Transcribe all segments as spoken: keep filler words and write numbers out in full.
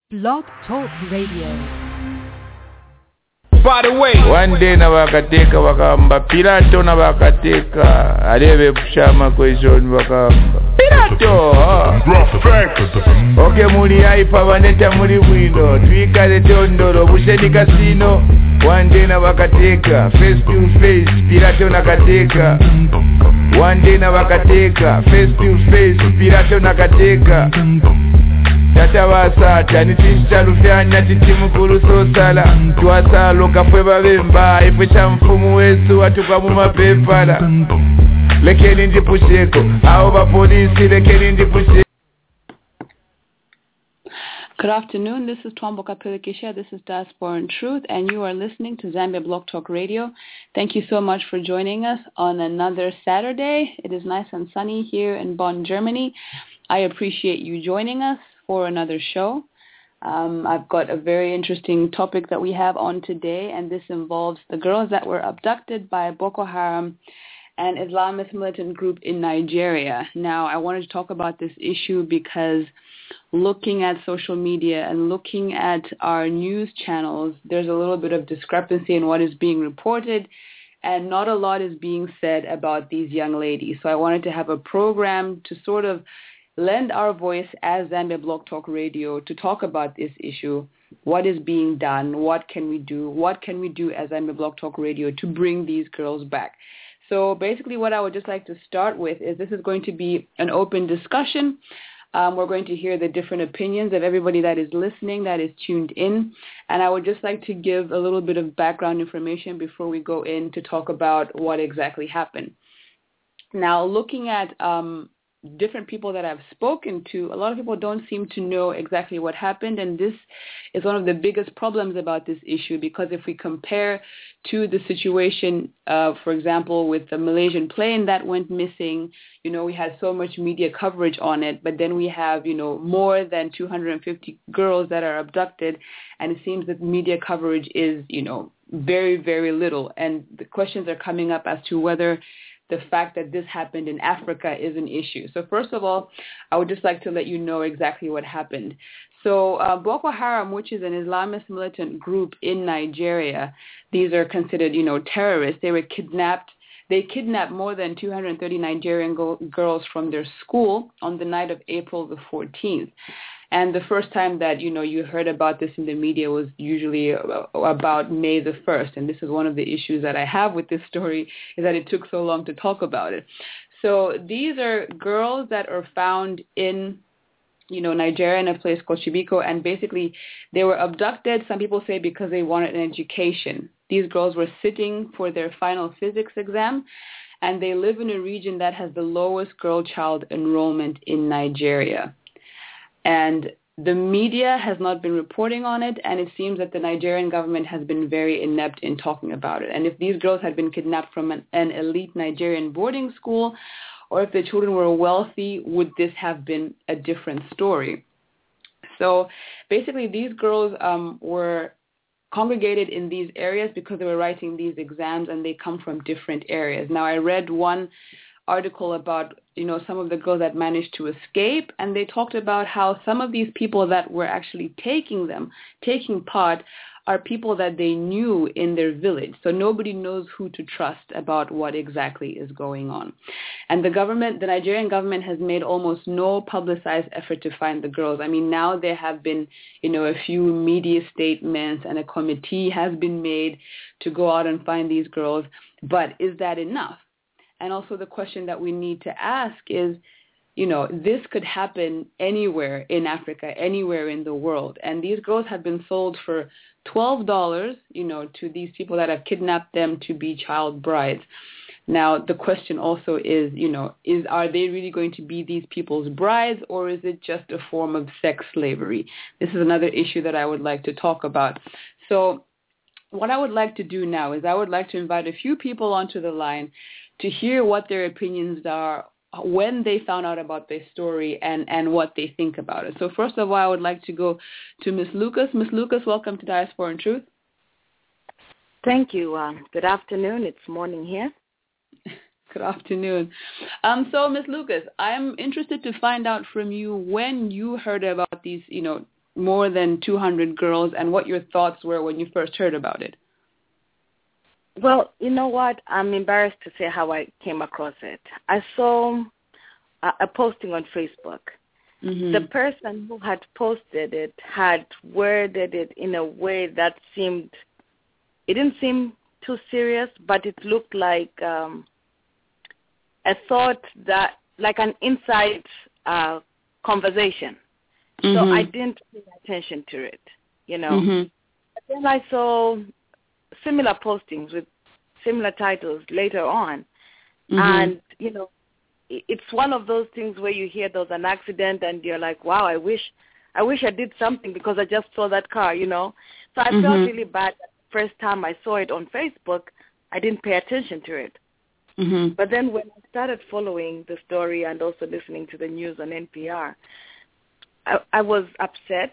Blog Talk Radio. By the way, one day na wakateka wakamba Pilato na wakateka alebe kushama kwezoni wakamba Pilato oke muli haipa waneta muli wino tuikale tondoro busheni kasino. One day na wakateka face to face Pilato na kateka. One day na wakateka face to face Pilato na kateka. Tata wasata nitisha lufyanya titimu kuluso sala tuwasa loka fwe babemba ifwe cha mfumu wesu watuka mumapepala lekeni ndipusheko hao ba polisi lekeni ndipusheko. Good afternoon, this is Twamboka Pilikisha, this is Diaspora in Truth, and you are listening to Zambia Blog Talk Radio. Thank you so much for joining us on another Saturday. It is nice and sunny here in Bonn, Germany. I appreciate you joining us for another show. Um, I've got a very interesting topic that we have on today, and this involves the girls that were abducted by Boko Haram, an Islamist militant group in Nigeria. Now, I wanted to talk about this issue because looking at social media and looking at our news channels, there's a little bit of discrepancy in what is being reported, and not a lot is being said about these young ladies. So I wanted to have a program to sort of lend our voice as Zambia Blog Talk Radio to talk about this issue. What is being done? What can we do? What can we do as Zambia Blog Talk Radio to bring these girls back? So basically what I would just like to start with is this is going to be an open discussion. Um, we're going to hear the different opinions of everybody that is listening, that is tuned in. And I would just like to give a little bit of background information before we go in to talk about what exactly happened. Now, looking at um, different people that I've spoken to, a lot of people don't seem to know exactly what happened, and this is one of the biggest problems about this issue, because if we compare to the situation, uh, for example, with the Malaysian plane that went missing, you know, we had so much media coverage on it, but then we have, you know, more than two hundred fifty girls that are abducted, and it seems that media coverage is, you know, very, very little, and the questions are coming up as to whether the fact that this happened in Africa is an issue. So first of all, I would just like to let you know exactly what happened. So uh, Boko Haram, which is an Islamist militant group in Nigeria, these are considered, you know, terrorists. They were kidnapped. They kidnapped more than two hundred thirty Nigerian go- girls from their school on the night of April the fourteenth. And the first time that, you know, you heard about this in the media was usually about May the first. And this is one of the issues that I have with this story, is that it took so long to talk about it. So these are girls that are found in, you know, Nigeria in a place called Chibiko. And basically they were abducted, some people say, because they wanted an education. These girls were sitting for their final physics exam, and they live in a region that has the lowest girl child enrollment in Nigeria. And the media has not been reporting on it, and it seems that the Nigerian government has been very inept in talking about it. And if these girls had been kidnapped from an, an elite Nigerian boarding school, or if the children were wealthy, would this have been a different story? So basically these girls um, were congregated in these areas because they were writing these exams, and they come from different areas. Now, I read one article about, you know, some of the girls that managed to escape, and they talked about how some of these people that were actually taking them, taking part, are people that they knew in their village. So nobody knows who to trust about what exactly is going on. And the government, the Nigerian government, has made almost no publicized effort to find the girls. I mean, now there have been, you know, a few media statements, and a committee has been made to go out and find these girls. But is that enough? And also the question that we need to ask is, you know, this could happen anywhere in Africa, anywhere in the world. And these girls have been sold for twelve dollars, you know, to these people that have kidnapped them to be child brides. Now, the question also is, you know, is are they really going to be these people's brides, or is it just a form of sex slavery? This is another issue that I would like to talk about. So what I would like to do now is I would like to invite a few people onto the line to hear what their opinions are when they found out about their story, and, and what they think about it. So first of all, I would like to go to Miss Lucas. Miss Lucas, welcome to Diaspora in Truth. Thank you. Uh, good afternoon. It's morning here. Good afternoon. Um, so, Miss Lucas, I'm interested to find out from you when you heard about these, you know, more than two hundred girls and what your thoughts were when you first heard about it. Well, you know what? I'm embarrassed to say how I came across it. I saw a, a posting on Facebook. Mm-hmm. The person who had posted it had worded it in a way that seemed, it didn't seem too serious, but it looked like um, a thought that, like an inside uh, conversation. Mm-hmm. So I didn't pay attention to it, you know. Mm-hmm. But then I saw similar postings with similar titles later on. Mm-hmm. And, you know, it's one of those things where you hear there's an accident and you're like, wow, I wish I wish I did something because I just saw that car, you know. So I mm-hmm. felt really bad that the first time I saw it on Facebook, I didn't pay attention to it. Mm-hmm. But then when I started following the story and also listening to the news on N P R, I, I was upset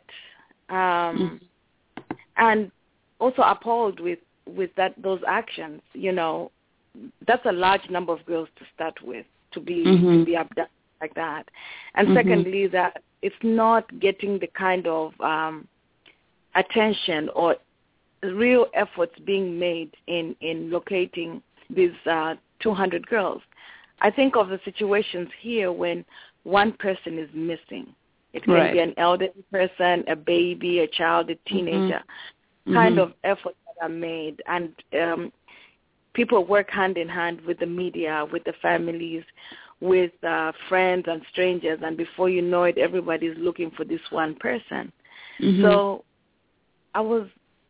um, mm-hmm. and also appalled with, with that those actions. You know, that's a large number of girls to start with. to be mm-hmm. to be abducted like that. And mm-hmm. secondly, that it's not getting the kind of um, attention or real efforts being made in, in locating these uh, two hundred girls. I think of the situations here when one person is missing. It can right. be an elderly person, a baby, a child, a teenager, mm-hmm. kind mm-hmm. of efforts that are made. And um, people work hand in hand with the media, with the families, with uh, friends and strangers, and before you know it, everybody's looking for this one person. Mm-hmm. So I was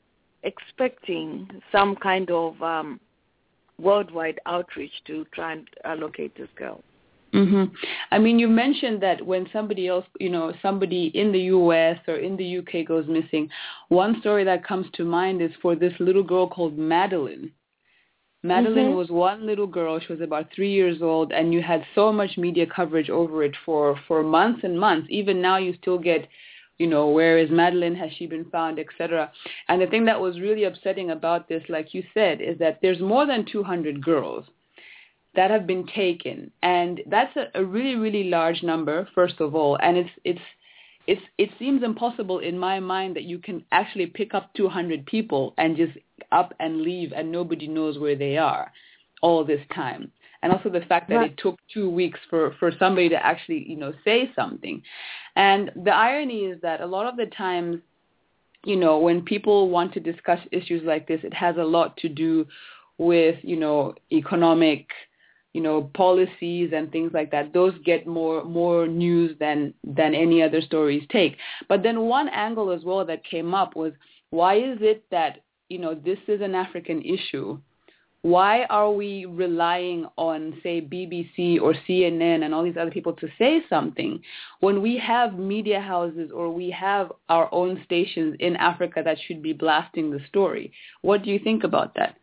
expecting some kind of um, worldwide outreach to try and uh, locate this girl. Mm-hmm. I mean, you mentioned that when somebody else, you know, somebody in the U S or in the U K goes missing, one story that comes to mind is for this little girl called Madeline. Madeline mm-hmm. was one little girl. She was about three years old, and you had so much media coverage over it for, for months and months. Even now you still get, you know, where is Madeline? Has she been found, et cetera. And the thing that was really upsetting about this, like you said, is that there's more than two hundred girls that have been taken. And that's a, a really, really large number, first of all. And it's it's it's it seems impossible in my mind that you can actually pick up two hundred people and just up and leave and nobody knows where they are all this time. And also the fact that right. it took two weeks for, for somebody to actually, you know, say something. And the irony is that a lot of the times, you know, when people want to discuss issues like this, it has a lot to do with, you know, economic, you know, policies and things like that. Those get more more news than than any other stories take. But then one angle as well that came up was, why is it that, you know, this is an African issue? Why are we relying on, say, B B C or C N N and all these other people to say something when we have media houses or we have our own stations in Africa that should be blasting the story? What do you think about that?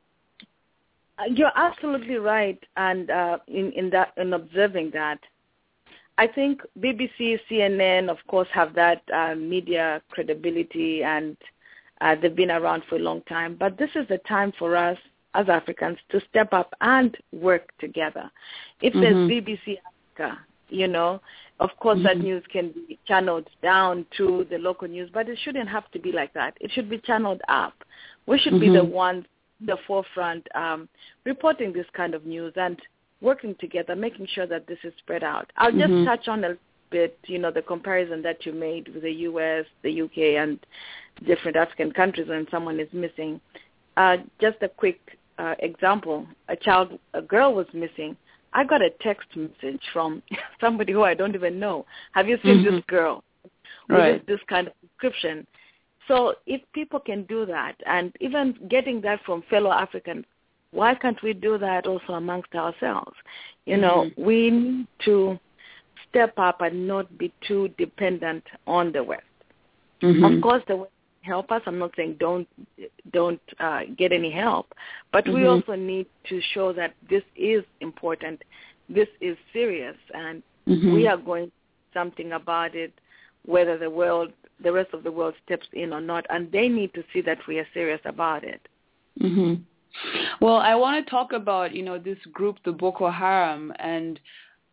You're absolutely right, and uh, in, in that, in observing that, I think B B C, C N N, of course, have that uh, media credibility, and uh, they've been around for a long time. But this is the time for us as Africans to step up and work together. If mm-hmm. there's B B C Africa, you know, of course mm-hmm. that news can be channeled down to the local news, but it shouldn't have to be like that. It should be channeled up. We should mm-hmm. be the ones the forefront um, reporting this kind of news and working together, making sure that this is spread out. I'll just mm-hmm. touch on a bit, you know, the comparison that you made with the U S, the U K, and different African countries when someone is missing. Uh, just a quick uh, example, a child, a girl was missing. I got a text message from somebody who I don't even know. Have you seen mm-hmm. this girl? Right. With this kind of description. So if people can do that, and even getting that from fellow Africans, why can't we do that also amongst ourselves? You mm-hmm. know, we need to step up and not be too dependent on the West. Mm-hmm. Of course, the West can help us. I'm not saying don't don't uh, get any help, but mm-hmm. we also need to show that this is important, this is serious, and mm-hmm. we are going to do something about it, whether the world, the rest of the world steps in or not, and they need to see that we are serious about it. Mm-hmm. Well, I want to talk about, you know, this group, the Boko Haram, and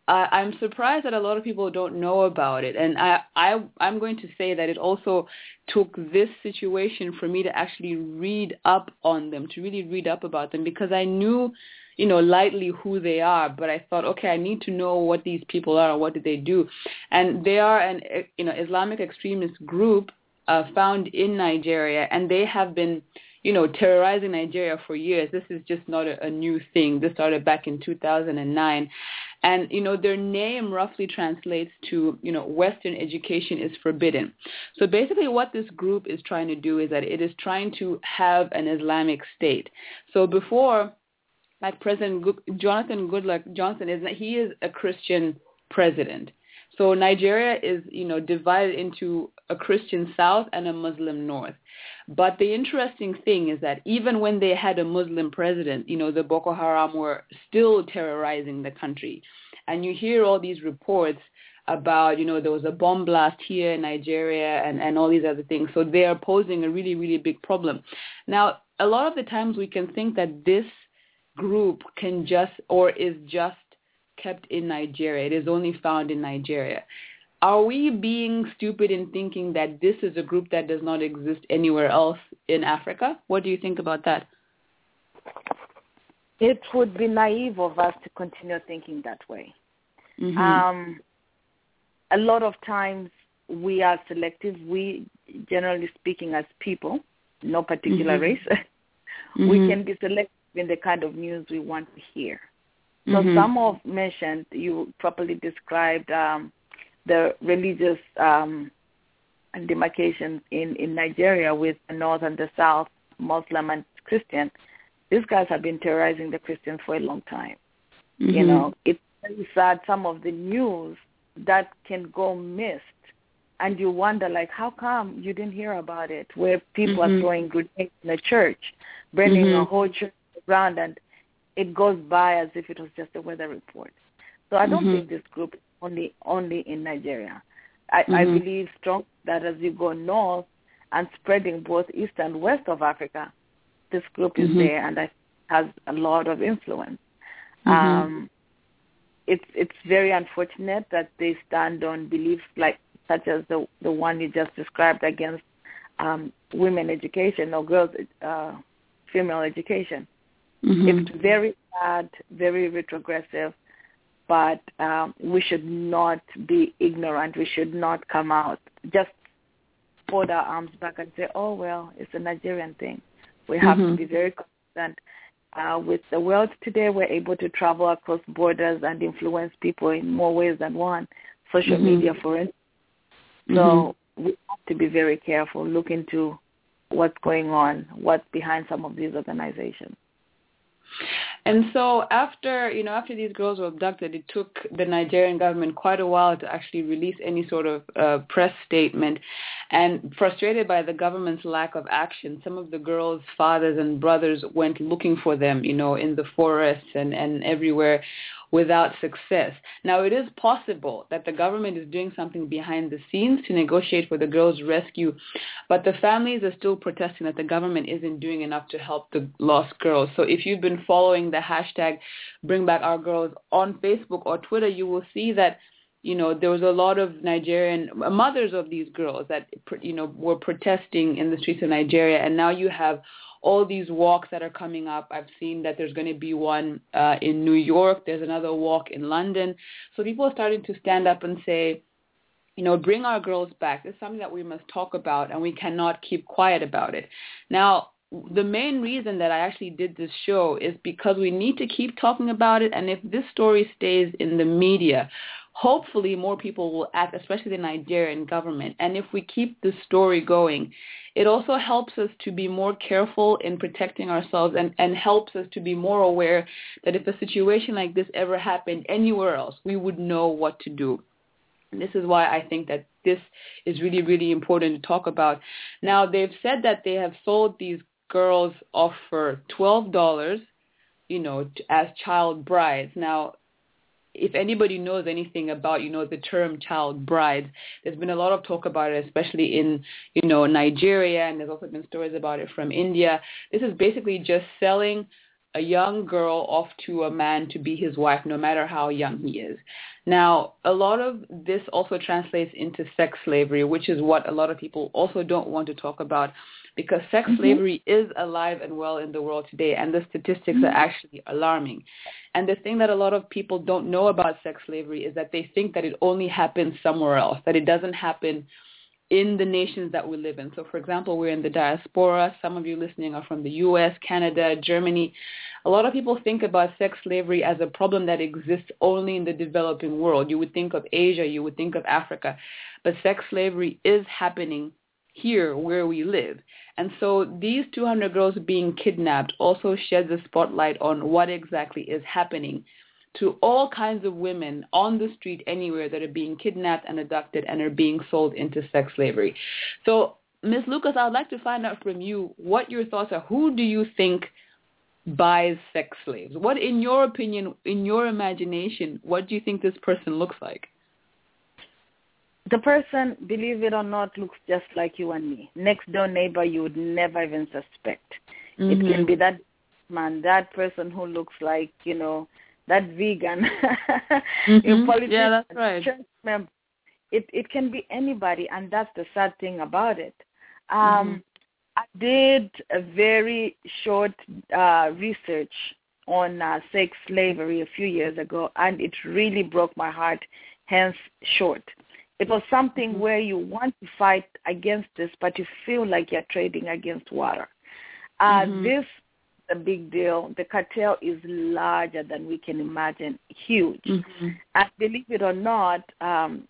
uh, I'm surprised that a lot of people don't know about it. And I, I, I'm going to say that it also took this situation for me to actually read up on them, to really read up about them, because I knew, you know, lightly who they are, but I thought, okay, I need to know what these people are, what did they do. And they are an, you know, Islamic extremist group uh, found in Nigeria, and they have been, you know, terrorizing Nigeria for years. This is just not a, a new thing. This started back in two thousand nine. And, you know, their name roughly translates to, you know, Western education is forbidden. So basically what this group is trying to do is that it is trying to have an Islamic state. So before, like President Good- Jonathan Goodluck Johnson, is that he is a Christian president. So Nigeria is, you know, divided into a Christian South and a Muslim North. But the interesting thing is that even when they had a Muslim president, you know, the Boko Haram were still terrorizing the country. And you hear all these reports about, you know, there was a bomb blast here in Nigeria and, and all these other things. So they are posing a really, really big problem. Now, a lot of the times we can think that this group can just or is just kept in Nigeria. It is only found in Nigeria. Are we being stupid in thinking that this is a group that does not exist anywhere else in Africa? What do you think about that? It would be naive of us to continue thinking that way. Mm-hmm. Um, a lot of times we are selective. We, generally speaking, as people, no particular mm-hmm. race, mm-hmm. we can be selective in the kind of news we want to hear. So mm-hmm. some of mentioned, you properly described um, the religious um, demarcation in, in Nigeria with the North and the South, Muslim and Christian. These guys have been terrorizing the Christians for a long time. Mm-hmm. You know, it's very sad, some of the news that can go missed. And you wonder, like, how come you didn't hear about it, where people mm-hmm. are throwing grenades in a church, burning mm-hmm. a whole church around, and it goes by as if it was just a weather report. So I don't mm-hmm. think this group is only, only in Nigeria. I, mm-hmm. I believe strongly that as you go north and spreading both east and west of Africa, this group is mm-hmm. there and it has a lot of influence. Mm-hmm. Um, it's it's very unfortunate that they stand on beliefs like such as the the one you just described against um, women education or girls uh, female education. Mm-hmm. It's very sad, very retrogressive, but um, we should not be ignorant. We should not come out, just fold our arms back and say, oh, well, it's a Nigerian thing. We have mm-hmm. to be very concerned. Uh, with the world today, we're able to travel across borders and influence people in more ways than one, social mm-hmm. media, for instance. So mm-hmm. we have to be very careful, look into what's going on, what's behind some of these organizations. And so after, you know, after these girls were abducted, it took the Nigerian government quite a while to actually release any sort of uh, press statement. And frustrated by the government's lack of action, some of the girls' fathers and brothers went looking for them, you know, in the forests and, and everywhere without success. Now, it is possible that the government is doing something behind the scenes to negotiate for the girls' rescue, but the families are still protesting that the government isn't doing enough to help the lost girls. So if you've been following the hashtag Bring Back Our Girls on Facebook or Twitter, you will see that, you know, there was a lot of Nigerian mothers of these girls that, you know, were protesting in the streets of Nigeria, and now you have all these walks that are coming up. I've seen that there's going to be one uh, in New York. There's another walk in London. So people are starting to stand up and say, you know, bring our girls back. This is something that we must talk about, and we cannot keep quiet about it. Now, the main reason that I actually did this show is because we need to keep talking about it, and if this story stays in the media, hopefully more people will act, especially the Nigerian government. And if we keep this story going, it also helps us to be more careful in protecting ourselves and, and helps us to be more aware that if a situation like this ever happened anywhere else, we would know what to do. And this is why I think that this is really, really important to talk about. Now, they've said that they have sold these girls off for twelve dollars, you know, as child brides. Now, if anybody knows anything about, you know, the term child bride, there's been a lot of talk about it, especially in, you know, Nigeria, and there's also been stories about it from India. This is basically just selling a young girl off to a man to be his wife, no matter how young he is. Now, a lot of this also translates into sex slavery, which is what a lot of people also don't want to talk about, because sex mm-hmm. slavery is alive and well in the world today, and the statistics mm-hmm. are actually alarming. And the thing that a lot of people don't know about sex slavery is that they think that it only happens somewhere else, that it doesn't happen in the nations that we live in. So, for example, we're in the diaspora. Some of you listening are from the U S, Canada, Germany. A lot of people think about sex slavery as a problem that exists only in the developing world. You would think of Asia, you would think of Africa, but sex slavery is happening here where we live. And so these two hundred girls being kidnapped also sheds a spotlight on what exactly is happening to all kinds of women on the street anywhere that are being kidnapped and abducted and are being sold into sex slavery. So, Miz Lucas, I would like to find out from you what your thoughts are. Who do you think buys sex slaves? What, in your opinion, in your imagination, what do you think this person looks like? The person, believe it or not, looks just like you and me. Next door neighbor you would never even suspect. Mm-hmm. It can be that man, that person who looks like, you know, that vegan, mm-hmm. politician, yeah, that's right. church member. It it can be anybody, and that's the sad thing about it. Um, mm-hmm. I did a very short uh, research on uh, sex slavery a few years ago, and it really broke my heart, hence short. It was something mm-hmm. where you want to fight against this, but you feel like you're trading against water. Uh, mm-hmm. This a big deal. The cartel is larger than we can imagine, huge. Mm-hmm. And believe it or not, um,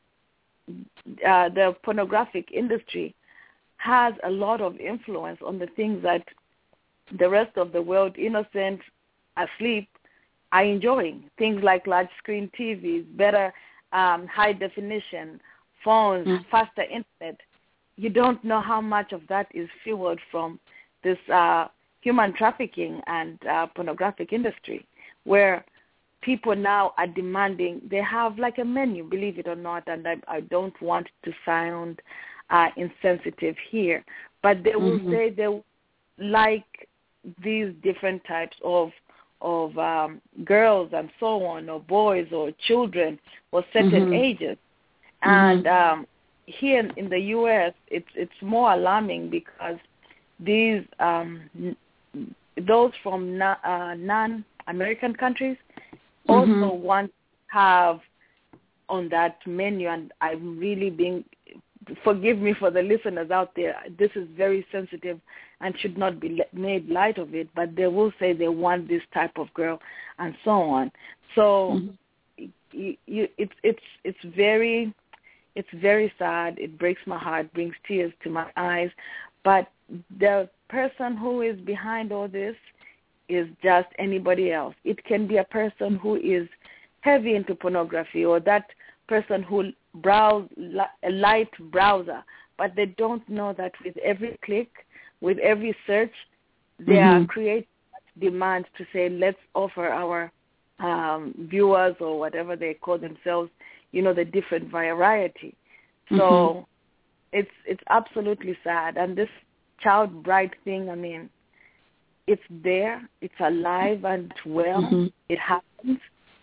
uh, the pornographic industry has a lot of influence on the things that the rest of the world, innocent, asleep, are enjoying. Things like large screen T Vs, better um, high definition, phones, mm-hmm. faster internet. You don't know how much of that is fueled from this uh human trafficking and uh, pornographic industry, where people now are demanding, they have like a menu, believe it or not, and I, I don't want to sound uh, insensitive here, but they will mm-hmm. say they like these different types of of um, girls and so on, or boys or children or certain mm-hmm. ages. And um, here in, in the U S, it's it's more alarming because these um, those from na- uh, non-American countries also mm-hmm. want to have on that menu, and I'm really being, forgive me for the listeners out there, this is very sensitive and should not be made light of it, but they will say they want this type of girl and so on. So mm-hmm. you, you, it's it's it's very it's very sad. It breaks my heart, brings tears to my eyes, but the person who is behind all this is just anybody else. It can be a person who is heavy into pornography, or that person who browse a light browser, but they don't know that with every click, with every search, they mm-hmm. are creating demands to say, let's offer our um, viewers or whatever they call themselves, you know, the different variety. So mm-hmm. it's it's absolutely sad. And this child bride thing, I mean, it's there, it's alive and well, mm-hmm. it happens,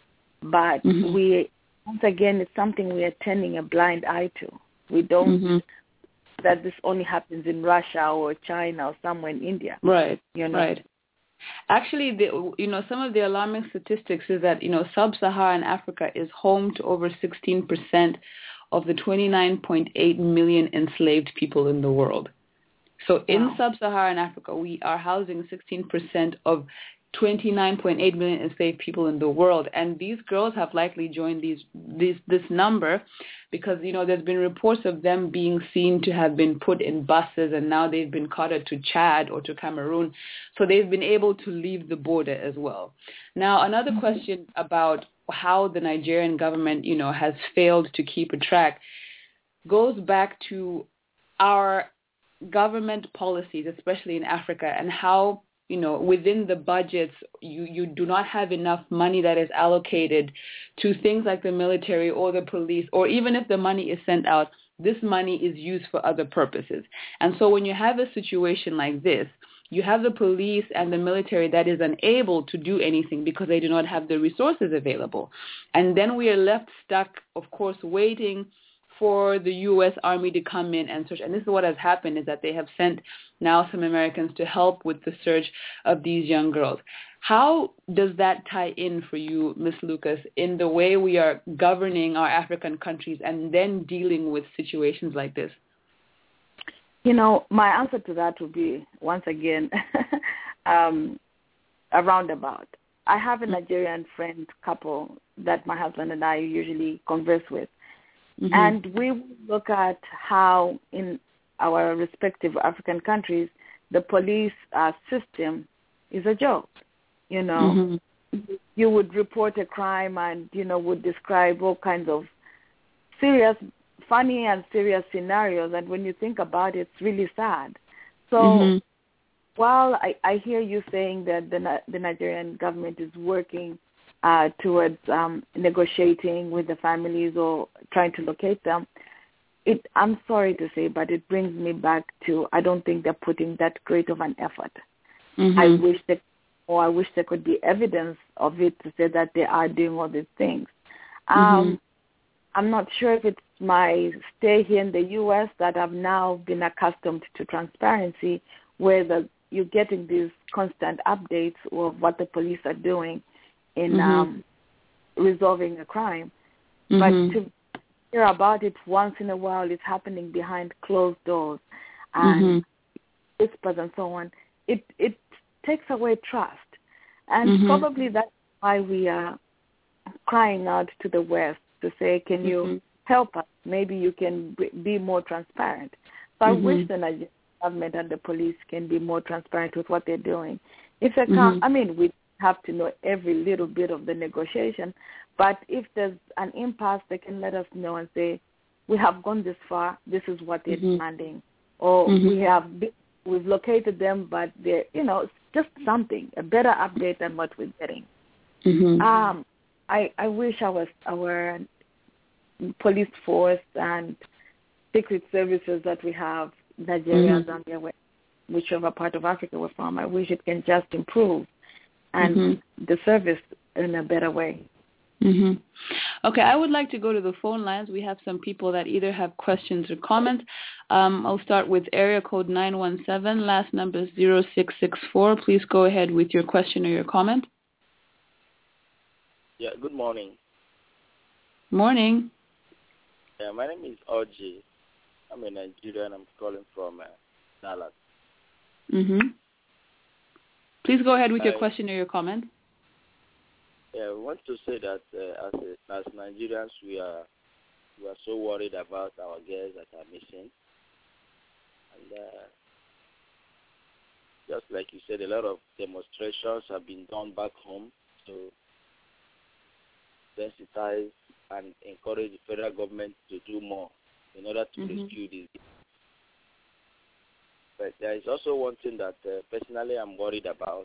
but mm-hmm. we, once again, it's something we are turning a blind eye to. We don't, mm-hmm. that this only happens in Russia or China or somewhere in India. Right, you know? right. Actually, the, you know, some of the alarming statistics is that, you know, sub-Saharan Africa is home to over sixteen percent of the twenty-nine point eight million enslaved people in the world. So in wow. sub-Saharan Africa, we are housing sixteen percent of twenty-nine point eight million enslaved people in the world. And these girls have likely joined these, these this number because, you know, there's been reports of them being seen to have been put in buses, and now they've been carted to Chad or to Cameroon. So they've been able to leave the border as well. Now, another mm-hmm. question about how the Nigerian government, you know, has failed to keep a track goes back to our government policies, especially in Africa, and how, you know, within the budgets, you, you do not have enough money that is allocated to things like the military or the police, or even if the money is sent out, this money is used for other purposes. And so when you have a situation like this, you have the police and the military that is unable to do anything because they do not have the resources available. And then we are left stuck, of course, waiting for the U S Army to come in and search. And this is what has happened, is that they have sent now some Americans to help with the search of these young girls. How does that tie in for you, Miz Lucas, in the way we are governing our African countries and then dealing with situations like this? You know, my answer to that would be, once again, um, a roundabout. I have a Nigerian friend couple that my husband and I usually converse with. Mm-hmm. And we look at how in our respective African countries, the police uh, system is a joke. You know, mm-hmm. you would report a crime and, you know, would describe all kinds of serious, funny and serious scenarios. And when you think about it, it's really sad. So mm-hmm. while I, I hear you saying that the, the Nigerian government is working Uh, towards um, negotiating with the families or trying to locate them, it, I'm sorry to say, but it brings me back to, I don't think they're putting that great of an effort. Mm-hmm. I wish that, or I wish there could be evidence of it to say that they are doing all these things. Um, mm-hmm. I'm not sure if it's my stay here in the U S that I've now been accustomed to transparency, where the, you're getting these constant updates of what the police are doing in mm-hmm. um, resolving a crime. Mm-hmm. But to hear about it once in a while, it's happening behind closed doors and mm-hmm. whispers and so on, it, it takes away trust. And mm-hmm. probably that's why we are crying out to the West to say, can mm-hmm. you help us? Maybe you can be more transparent. So mm-hmm. I wish the Nigerian government and the police can be more transparent with what they're doing. If they can't, mm-hmm. I mean, we have to know every little bit of the negotiation, but if there's an impasse, they can let us know and say, we have gone this far, this is what they're mm-hmm. demanding, or mm-hmm. we have been, we've located them, but they're, you know, just something, a better update than what we're getting. Mm-hmm. Um, I, I wish our, our police force and secret services that we have, Nigeria, mm-hmm. Zambia, whichever part of Africa we're from, I wish it can just improve and mm-hmm. the service in a better way. Mm-hmm. Okay, I would like to go to the phone lines. We have some people that either have questions or comments. Um, I'll start with area code nine one seven, last number is zero six six four. Please go ahead with your question or your comment. Yeah, good morning. Morning. Yeah, my name is Oji. I'm a Nigerian. I'm calling from uh, Dallas. Mm-hmm. Please go ahead with your uh, question or your comment. Yeah, we want to say that uh, as a, as Nigerians, we are we are so worried about our girls that are missing, and uh, just like you said, a lot of demonstrations have been done back home to sensitize and encourage the federal government to do more in order to mm-hmm. rescue these. But there is also one thing that uh, personally I'm worried about.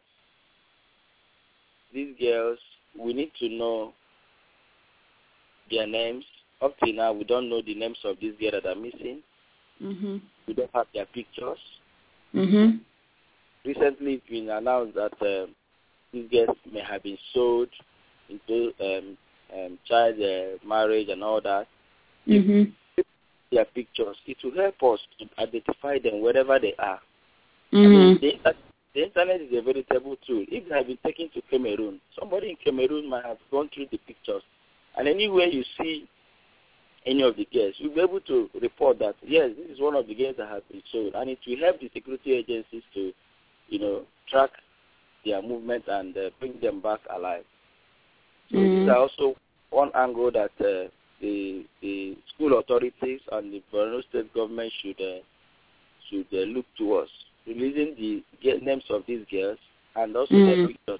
These girls, we need to know their names. Up till now, we don't know the names of these girls that are missing. Mm-hmm. We don't have their pictures. Mm-hmm. Recently, it's been announced that uh, these girls may have been sold into um, um, child uh, marriage and all that. Mm-hmm. Their pictures, it will help us to identify them wherever they are. Mm-hmm. I mean, the, the internet is a veritable tool. If they have been taken to Cameroon, somebody in Cameroon might have gone through the pictures, and anywhere you see any of the girls, you'll be able to report that, yes, this is one of the girls that have been sold, and it will help the security agencies to, you know, track their movement and uh, bring them back alive. So mm-hmm. these are also one angle that uh, the the school authorities and the Borno State government should uh, should uh, look towards, releasing the names of these girls and also mm-hmm. their pictures.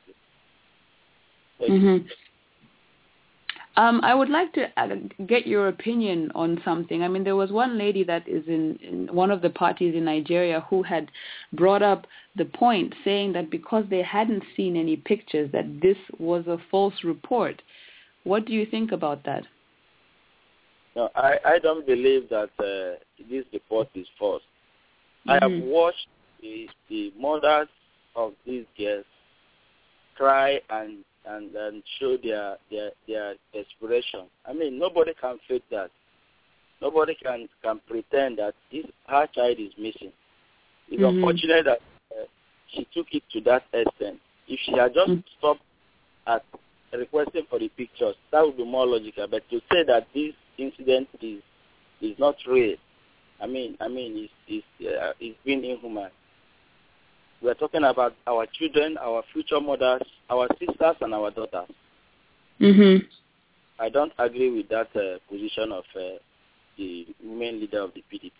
Mm-hmm. Um, I would like to uh, get your opinion on something. I mean, there was one lady that is in, in one of the parties in Nigeria who had brought up the point, saying that because they hadn't seen any pictures, that this was a false report. What do you think about that? No, I, I don't believe that uh, this report is false. Mm-hmm. I have watched the, the mothers of these girls cry and, and, and show their, their, their desperation. I mean, nobody can fake that. Nobody can, can pretend that this, her child is missing. It's mm-hmm. unfortunate that uh, she took it to that extent. If she had just mm-hmm. stopped at requesting for the pictures, that would be more logical. But to say that this incident is is not real, I mean, I mean, it's it's, uh, it's being inhuman. We are talking about our children, our future mothers, our sisters, and our daughters. Mm-hmm. I don't agree with that uh, position of uh, the women leader of the P D P.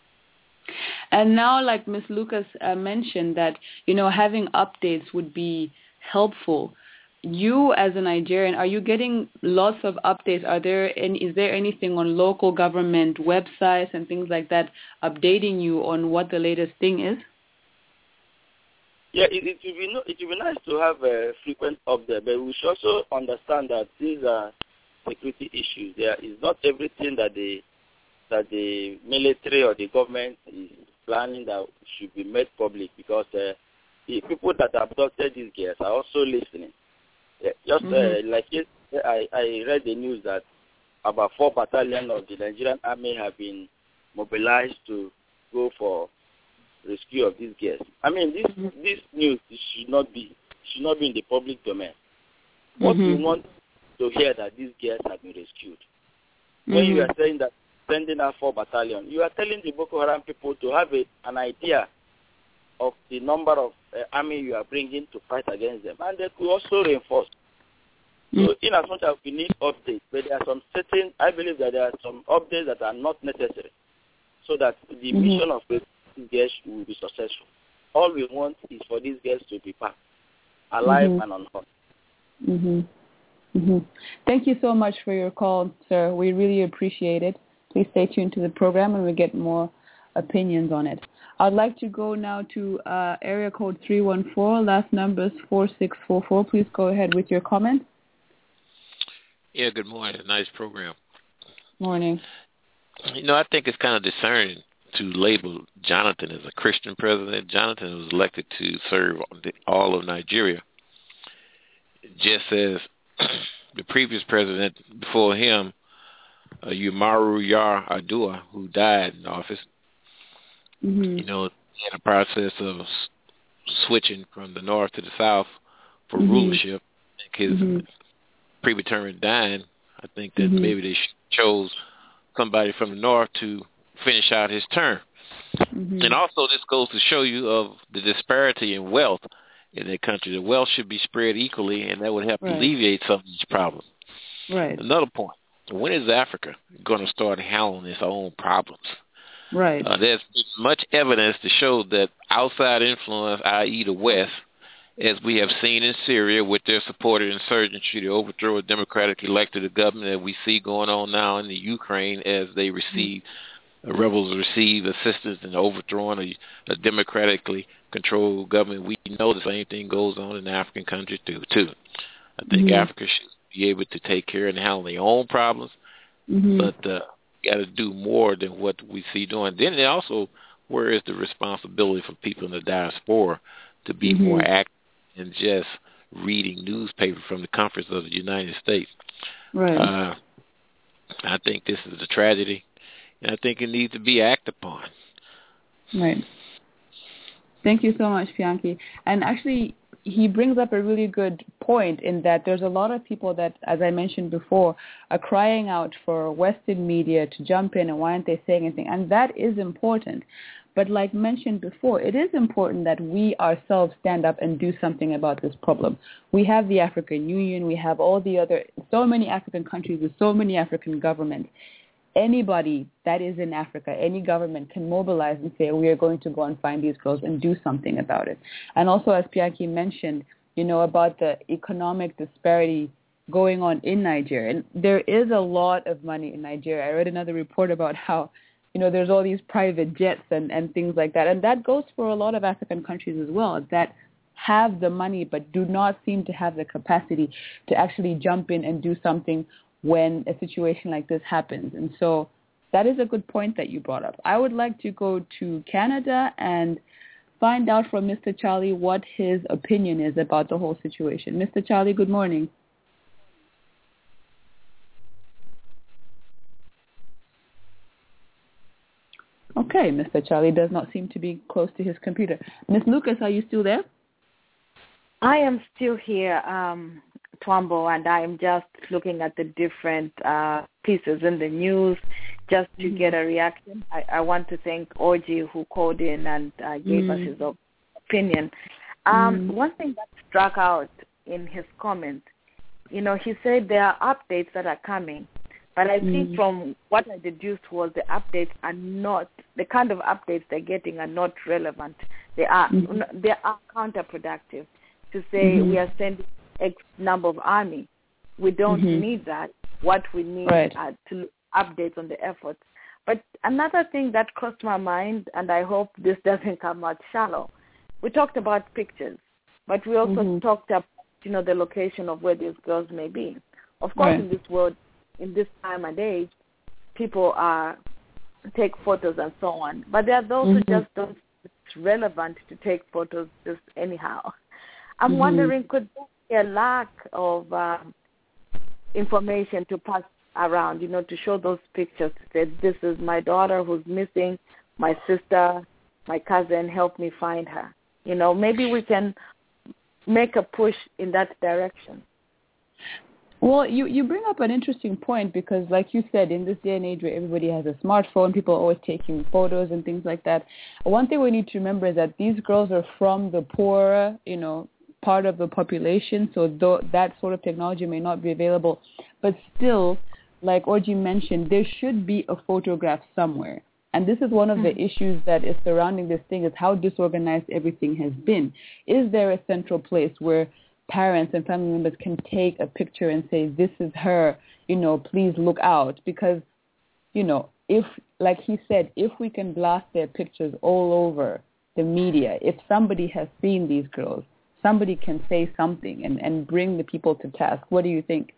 And now, like Miz Lucas uh, mentioned, that, you know, having updates would be helpful. You, as a Nigerian, are you getting lots of updates? Are there any, is there anything on local government websites and things like that updating you on what the latest thing is? Yeah, it, it would be no, it would be nice to have a frequent update, but we should also understand that these are security issues. There is not everything that the that the military or the government is planning that should be made public, because uh, the people that abducted these girls are also listening. Yeah, just mm-hmm. uh, like it, I, I read the news that about four battalions of the Nigerian army have been mobilized to go for rescue of these girls. I mean, this mm-hmm. this news should not be should not be in the public domain. What mm-hmm. we want to hear that these girls have been rescued. Mm-hmm. When you are saying that sending out four battalions, you are telling the Boko Haram people to have a, an idea of the number of uh, army you are bringing to fight against them, and they could also reinforce. Mm-hmm. So, in as much as we need updates, but there are some certain, I believe that there are some updates that are not necessary, so that the mm-hmm. mission of these girls will be successful. All we want is for these girls to be back, alive mm-hmm. and unharmed. Mm-hmm. Mm-hmm. Thank you so much for your call, sir. We really appreciate it. Please stay tuned to the program and we'll get more opinions on it. I'd like to go now to uh, area code three one four. Last number is four six four four. Please go ahead with your comment. Yeah, good morning. Nice program. Morning. You know, I think it's kind of discerning to label Jonathan as a Christian president. Jonathan was elected to serve all of Nigeria, just as the previous president before him, uh, Umaru Yar'Adua, who died in office. Mm-hmm. You know, in a process of s- switching from the north to the south for mm-hmm. rulership. I think his mm-hmm. predetermined dying, I think that mm-hmm. maybe they sh- chose somebody from the north to finish out his term. Mm-hmm. And also this goes to show you of the disparity in wealth in that country. The wealth should be spread equally, and that would help right. alleviate some of these problems. Right. Another point, when is Africa going to start handling its own problems? Right. Uh, there's much evidence to show that outside influence, that is the West, as we have seen in Syria with their supported insurgency to overthrow a democratically elected government that we see going on now in the Ukraine as they receive, mm-hmm. the rebels receive assistance in overthrowing a, a democratically controlled government. We know the same thing goes on in African countries too. too. I think mm-hmm. Africa should be able to take care and handle their own problems, mm-hmm. but uh, got to do more than what we see doing. Then also, where is the responsibility for people in the diaspora to be mm-hmm. more active than just reading newspaper from the comforts of the United States? Right. Uh, I think this is a tragedy, and I think it needs to be acted upon. Right. Thank you so much, Pianki. And actually, he brings up a really good point in that there's a lot of people that, as I mentioned before, are crying out for Western media to jump in and why aren't they saying anything? And that is important. But like mentioned before, it is important that we ourselves stand up and do something about this problem. We have the African Union. We have all the other, so many African countries with so many African governments. Anybody that is in Africa, any government can mobilize and say, we are going to go and find these girls and do something about it. And also, as Pianki mentioned, you know, about the economic disparity going on in Nigeria. And there is a lot of money in Nigeria. I read another report about how, you know, there's all these private jets and, and things like that. And that goes for a lot of African countries as well, that have the money but do not seem to have the capacity to actually jump in and do something when a situation like this happens. And so that is a good point that you brought up. I would like to go to Canada and find out from Mister Charlie what his opinion is about the whole situation. Mister Charlie, good morning. Okay, Mister Charlie does not seem to be close to his computer. Miss Lucas, are you still there? I am still here, um, Twambo, and I am just looking at the different uh, pieces in the news just to mm-hmm. get a reaction. I, I want to thank Orji who called in and uh, gave mm-hmm. us his op- opinion. Um, mm-hmm. One thing that struck out in his comments, you know, he said there are updates that are coming. But I think mm. from what I deduced was the updates are not, the kind of updates they're getting are not relevant. They are mm-hmm. they are counterproductive to say mm-hmm. we are sending X number of army. We don't mm-hmm. need that. What we need right. are to updates on the efforts. But another thing that crossed my mind, and I hope this doesn't come out shallow, we talked about pictures, but we also mm-hmm. talked about, you know, the location of where these girls may be. Of course, right. in this world, in this time and age, people are take photos and so on. But there are those mm-hmm. who just don't. It's relevant to take photos just anyhow. I'm mm-hmm. wondering, could there be a lack of um, information to pass around? You know, to show those pictures. To say, this is my daughter who's missing. My sister, my cousin. Help me find her. You know, maybe we can make a push in that direction. Well, you, you bring up an interesting point because, like you said, in this day and age where everybody has a smartphone, people are always taking photos and things like that. One thing we need to remember is that these girls are from the poorer, you know, part of the population, so th- that sort of technology may not be available. But still, like Orji mentioned, there should be a photograph somewhere. And this is one of the mm-hmm. issues that is surrounding this thing, is how disorganized everything has been. Is there a central place where parents and family members can take a picture and say, this is her, you know, please look out? Because, you know, if, like he said, if we can blast their pictures all over the media, if somebody has seen these girls, somebody can say something and, and bring the people to task. What do you think?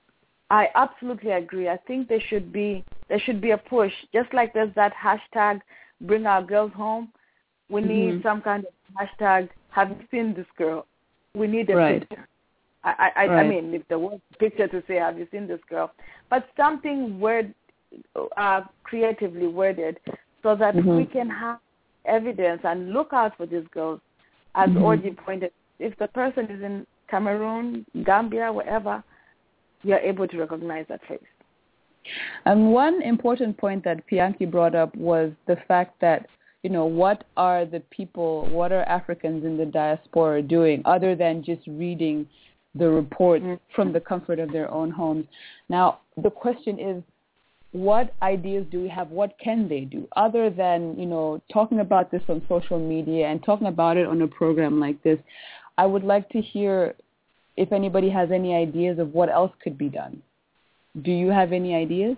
I absolutely agree. I think there should be there should be a push. Just like there's that hashtag, bring our girls home, we mm-hmm. need some kind of hashtag, have you seen this girl? We need a right. picture. I, I, right. I mean, if there was a picture to say, have you seen this girl? But something word, uh, creatively worded so that mm-hmm. we can have evidence and look out for these girls. As mm-hmm. Orji pointed, if the person is in Cameroon, Gambia, wherever, you're able to recognize that face. And one important point that Pianki brought up was the fact that, you know, what are the people, what are Africans in the diaspora doing other than just reading the reports mm-hmm. from the comfort of their own homes? Now, the question is, what ideas do we have? What can they do other than, you know, talking about this on social media and talking about it on a program like this? I would like to hear if anybody has any ideas of what else could be done. Do you have any ideas?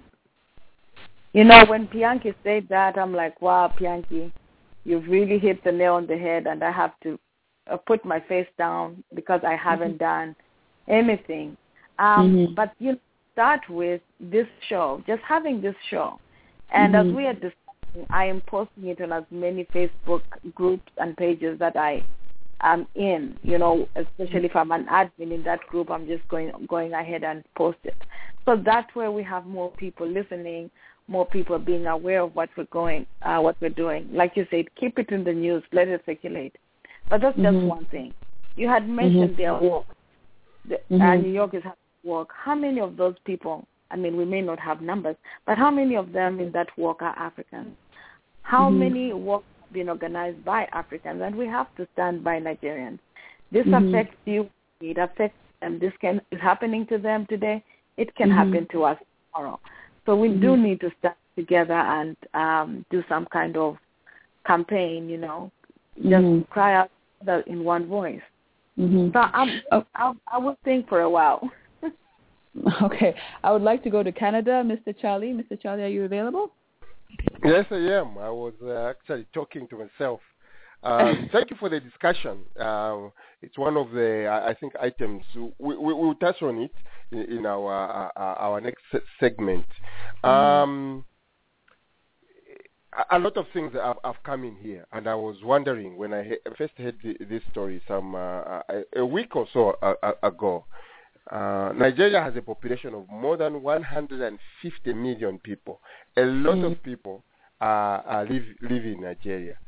You know, when Pianki said that, I'm like, wow, Pianki, you've really hit the nail on the head, and I have to uh, put my face down because I haven't mm-hmm. done anything. Um, mm-hmm. But you start with this show, just having this show. And mm-hmm. as we are discussing, I am posting it on as many Facebook groups and pages that I am in, you know, especially if I'm an admin in that group, I'm just going going ahead and post it. So that way we have more people listening, more people being aware of what we're going, uh, what we're doing. Like you said, keep it in the news, let it circulate. But that's mm-hmm. just one thing. You had mentioned mm-hmm. their walk. The, mm-hmm. uh, New York is having a walk. How many of those people, I mean, we may not have numbers, but how many of them in that walk are Africans? How mm-hmm. many walks have been organized by Africans? And we have to stand by Nigerians. This mm-hmm. affects you. It affects them. This can is happening to them today. It can mm-hmm. happen to us tomorrow. So we mm-hmm. do need to stand together and um, do some kind of campaign, you know, just mm-hmm. cry out in one voice. Mm-hmm. So I'm, oh. I, I will think for a while. Okay. I would like to go to Canada. Mister Charlie. Mister Charlie, are you available? Yes, I am. I was uh, actually talking to myself. Um, thank you for the discussion. Uh, it's one of the, I think, items. We, we will touch on it in, in our uh, our next segment. Um, a lot of things have, have come in here, and I was wondering when I he- first heard the, this story some uh, a, a week or so a, a, ago. Uh, Nigeria has a population of more than one hundred fifty million people. A lot mm. of people uh, uh, live live in Nigeria,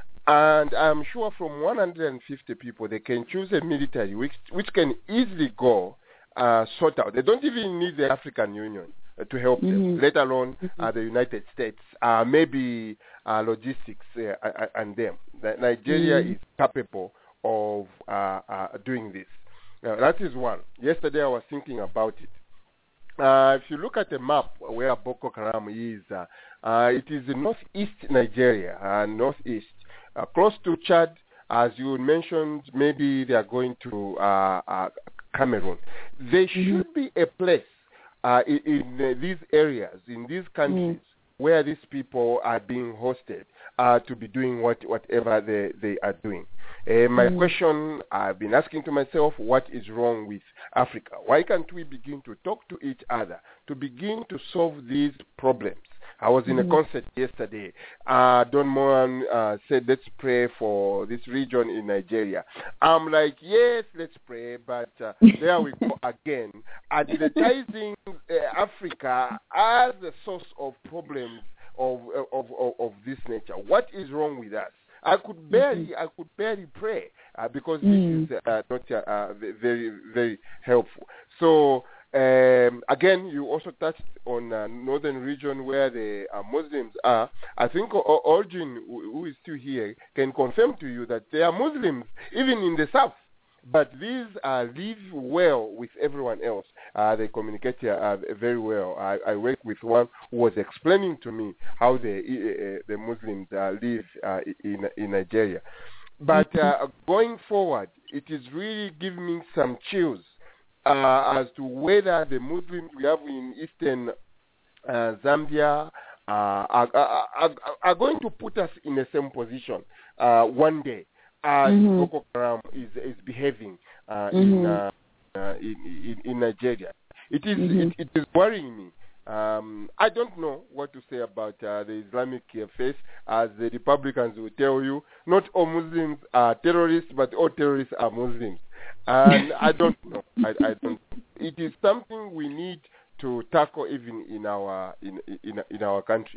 and I'm sure from one hundred fifty people they can choose a military which which can easily go uh, sort out. They don't even need the African Union to help mm-hmm. them, let alone uh, the United States, uh, maybe uh, logistics uh, and them. Nigeria mm-hmm. is capable of uh, uh, doing this. Uh, that is one. Yesterday I was thinking about it. Uh, if you look at the map where Boko Haram is, uh, uh, it is in northeast Nigeria, uh, northeast, uh, close to Chad. As you mentioned, maybe they are going to uh, uh, Cameroon. There mm-hmm. should be a place Uh, in, in uh, these areas, in these countries, mm. where these people are being hosted uh, to be doing what, whatever they, they are doing. Uh, my mm. question I've been asking to myself, what is wrong with Africa? Why can't we begin to talk to each other, to begin to solve these problems? I was in a concert yesterday. Uh, Don Mohan uh, said, let's pray for this region in Nigeria. I'm like, yes, let's pray, but uh, there we go again, advertising uh, Africa as the source of problems of, of, of, of this nature. What is wrong with us? I could barely, mm-hmm. I could barely pray uh, because mm. this is uh, not uh, very, very helpful. So, Um, again, you also touched on uh, northern region where the uh, Muslims are. I think Origin, who is still here, can confirm to you that there are Muslims even in the south. But these uh, live well with everyone else. Uh, they communicate uh, very well. I, I work with one who was explaining to me how the uh, the Muslims uh, live uh, in in Nigeria. But uh, going forward, it is really giving me some chills uh, as to whether the Muslims we have in eastern uh, Zambia uh, are, are, are, are going to put us in the same position uh, one day. As mm-hmm. Boko Haram is is behaving uh, mm-hmm. in, uh, uh, in, in in Nigeria, it is mm-hmm. it, it is worrying me. Um, I don't know what to say about uh, the Islamic uh, faith, as the Republicans will tell you. Not all Muslims are terrorists, but all terrorists are Muslims, and I don't know. I, I don't. It is something we need to tackle even in our in in, in our country.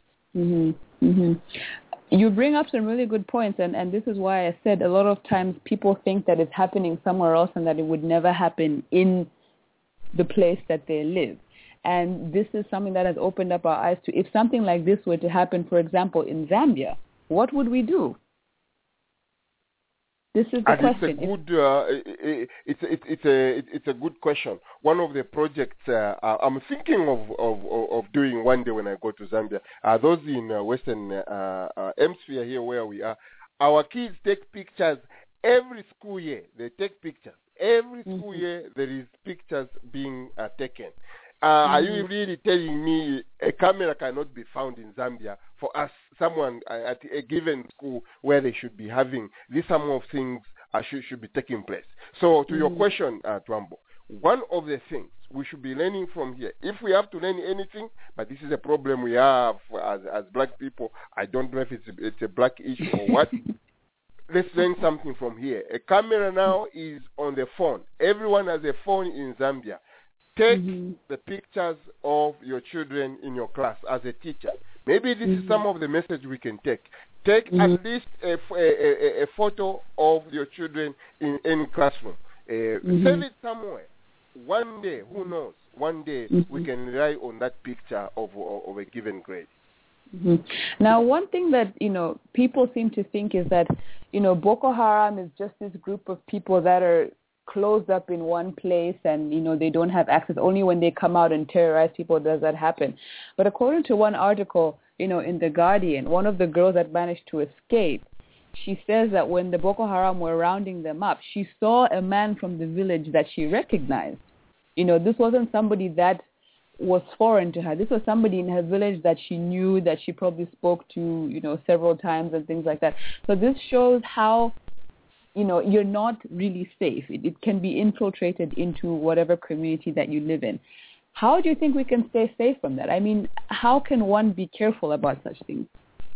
Mm-hmm. Mm-hmm. You bring up some really good points, and, and this is why I said a lot of times people think that it's happening somewhere else and that it would never happen in the place that they live. And this is something that has opened up our eyes to, if something like this were to happen, for example, in Zambia, what would we do? This is the and question. It's a good. Uh, it, it's it's it's a it's a good question. One of the projects uh, I'm thinking of, of of doing one day when I go to Zambia. Uh, those in uh, Western uh, uh, Hemisphere here where we are, our kids take pictures every school year. They take pictures every school mm-hmm. year. There is pictures being uh, taken. Uh, mm-hmm. Are you really telling me a camera cannot be found in Zambia for us, someone uh, at a given school where they should be having these some of things uh, should, should be taking place? So to mm-hmm. your question, uh, Twambo, one of the things we should be learning from here, if we have to learn anything, but this is a problem we have as, as black people, I don't know if it's a, it's a black issue or what, let's learn something from here. A camera now is on the phone. Everyone has a phone in Zambia. Take mm-hmm. the pictures of your children in your class as a teacher. Maybe this mm-hmm. is some of the message we can take. Take mm-hmm. at least a, a, a, a photo of your children in any classroom. Uh, mm-hmm. Save it somewhere. One day, who knows, one day mm-hmm. we can rely on that picture of, of, of a given grade. Mm-hmm. Now, one thing that, you know, people seem to think is that, you know, Boko Haram is just this group of people that are closed up in one place and, you know, they don't have access. Only when they come out and terrorize people does that happen. But according to one article, you know, in The Guardian, one of the girls that managed to escape, she says that when the Boko Haram were rounding them up, she saw a man from the village that she recognized. You know, this wasn't somebody that was foreign to her. This was somebody in her village that she knew, that she probably spoke to, you know, several times and things like that. So this shows how, you know, you're not really safe. It, it can be infiltrated into whatever community that you live in. How do you think we can stay safe from that? I mean, how can one be careful about such things?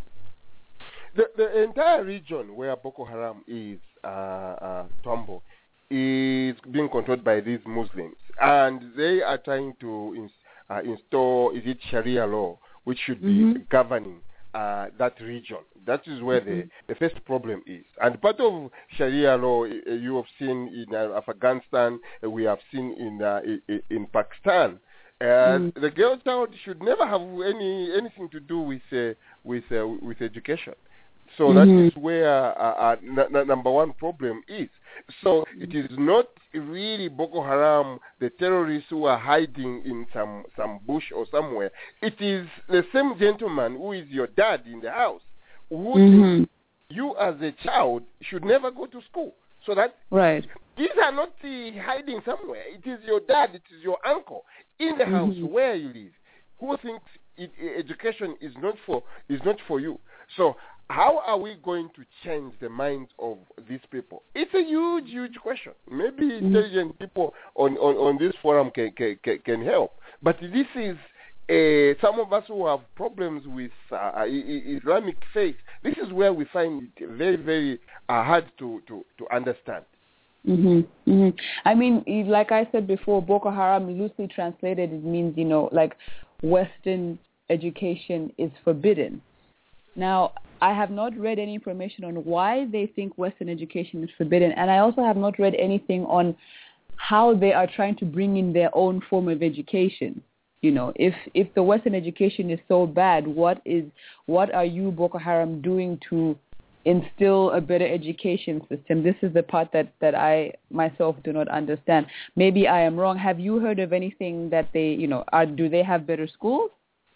the, the entire region where Boko Haram is, uh, uh, Tombo, is being controlled by these Muslims, and they are trying to ins- uh, install, is it Sharia law, which should mm-hmm. be governing uh, that region. That is where mm-hmm. the, the first problem is. And part of Sharia law, uh, you have seen in uh, Afghanistan, uh, we have seen in uh, in, in Pakistan. Uh, mm. The girl child should never have any anything to do with uh, with uh, with education. So mm-hmm. that is where uh, uh, n- n- number one problem is. So it is not really Boko Haram, the terrorists who are hiding in some, some bush or somewhere. It is the same gentleman who is your dad in the house, who mm-hmm. thinks you as a child should never go to school. So that right. these are not uh, hiding somewhere. It is your dad, it is your uncle in the mm-hmm. house where you live, who thinks it, education is not for is not for you. So how are we going to change the minds of these people? It's a huge, huge question. Maybe mm-hmm. intelligent people on, on, on this forum can, can, can help. But this is uh, some of us who have problems with uh, Islamic faith. This is where we find it very, very uh, hard to, to, to understand. Mm-hmm. Mm-hmm. I mean, like I said before, Boko Haram, loosely translated, it means, you know, like Western education is forbidden. Now, I have not read any information on why they think Western education is forbidden, and I also have not read anything on how they are trying to bring in their own form of education. You know, if if the Western education is so bad, what is what are you, Boko Haram, doing to instill a better education system? This is the part that, that I myself do not understand. Maybe I am wrong. Have you heard of anything that they, you know, are, do they have better schools?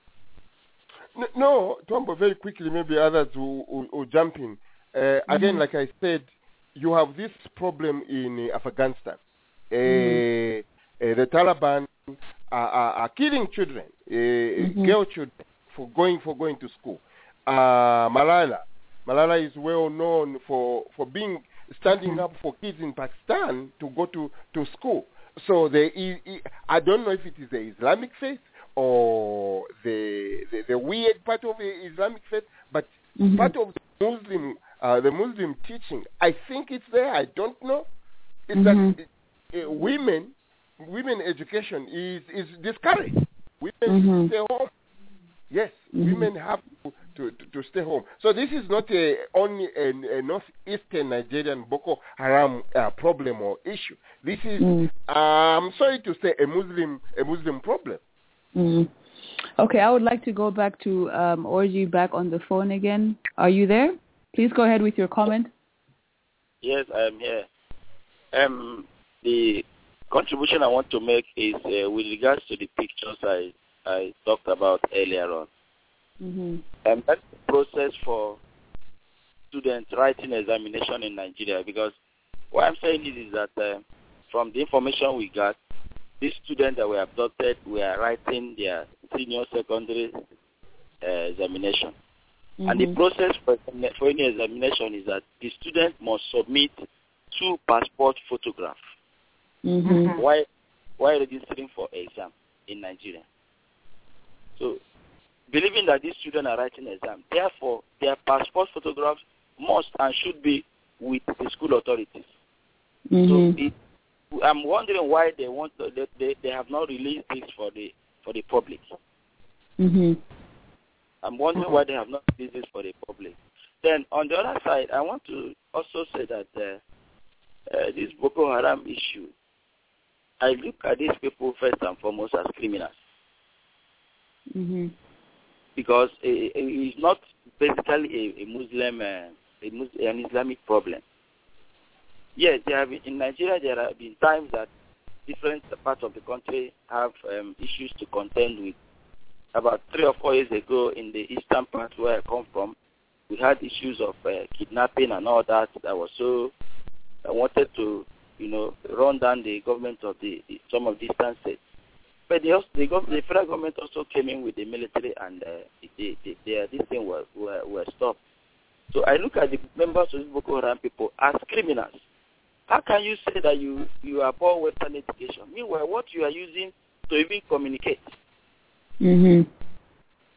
No, Tombo, very quickly, maybe others will, will, will jump in. Uh, mm-hmm. Again, like I said, you have this problem in uh, Afghanistan. Uh, mm-hmm. uh, the Taliban are, are, are killing children, uh, mm-hmm. girl children, for going for going to school. Uh, Malala, Malala is well known for, for being standing mm-hmm. up for kids in Pakistan to go to, to school. So they, I don't know if it is the Islamic faith or the, the the weird part of the Islamic faith, but mm-hmm. part of the Muslim uh, the Muslim teaching, I think it's there. I don't know. It's mm-hmm. that uh, women women education is is discouraged. Women mm-hmm. stay home. Yes, mm-hmm. women have to, to, to stay home. So this is not a, only a, a northeastern Nigerian Boko Haram uh, problem or issue. This is, mm. uh, I'm sorry to say, a Muslim a Muslim problem. Mm. Okay, I would like to go back to um, Orji back on the phone again. Are you there? Please go ahead with your comment. Yes, I am here. Um, the contribution I want to make is uh, with regards to the pictures I, I talked about earlier on. Mm-hmm. And that's the process for students writing examination in Nigeria, because what I'm saying is, is that uh, from the information we got, these students that were abducted were writing their senior secondary uh, examination. Mm-hmm. And the process for, for any examination is that the student must submit two passport photographs mm-hmm. while, while registering for exam in Nigeria. So, believing that these students are writing exam, therefore, their passport photographs must and should be with the school authorities. Mm-hmm. So, it, I'm wondering why they want to, they, they they have not released this for the for the public. Mm-hmm. I'm wondering mm-hmm. why they have not released this for the public. Then on the other side, I want to also say that uh, uh, this Boko Haram issue, I look at these people first and foremost as criminals. Mm-hmm. Because it, it is not basically a, a Muslim, uh, a Muslim, an Islamic problem. Yes, there have been, in Nigeria there have been times that different parts of the country have um, issues to contend with. About three or four years ago in the eastern part where I come from, we had issues of uh, kidnapping and all that that was so, I wanted to, you know, run down the government of the some of the eastern states. But the, the, the federal government also came in with the military and uh, the, the, the, this thing were, were, were stopped. So I look at the members of the Boko Haram people as criminals. How can you say that you, you are born Western education? Meanwhile, what you are using to even communicate. Mm-hmm.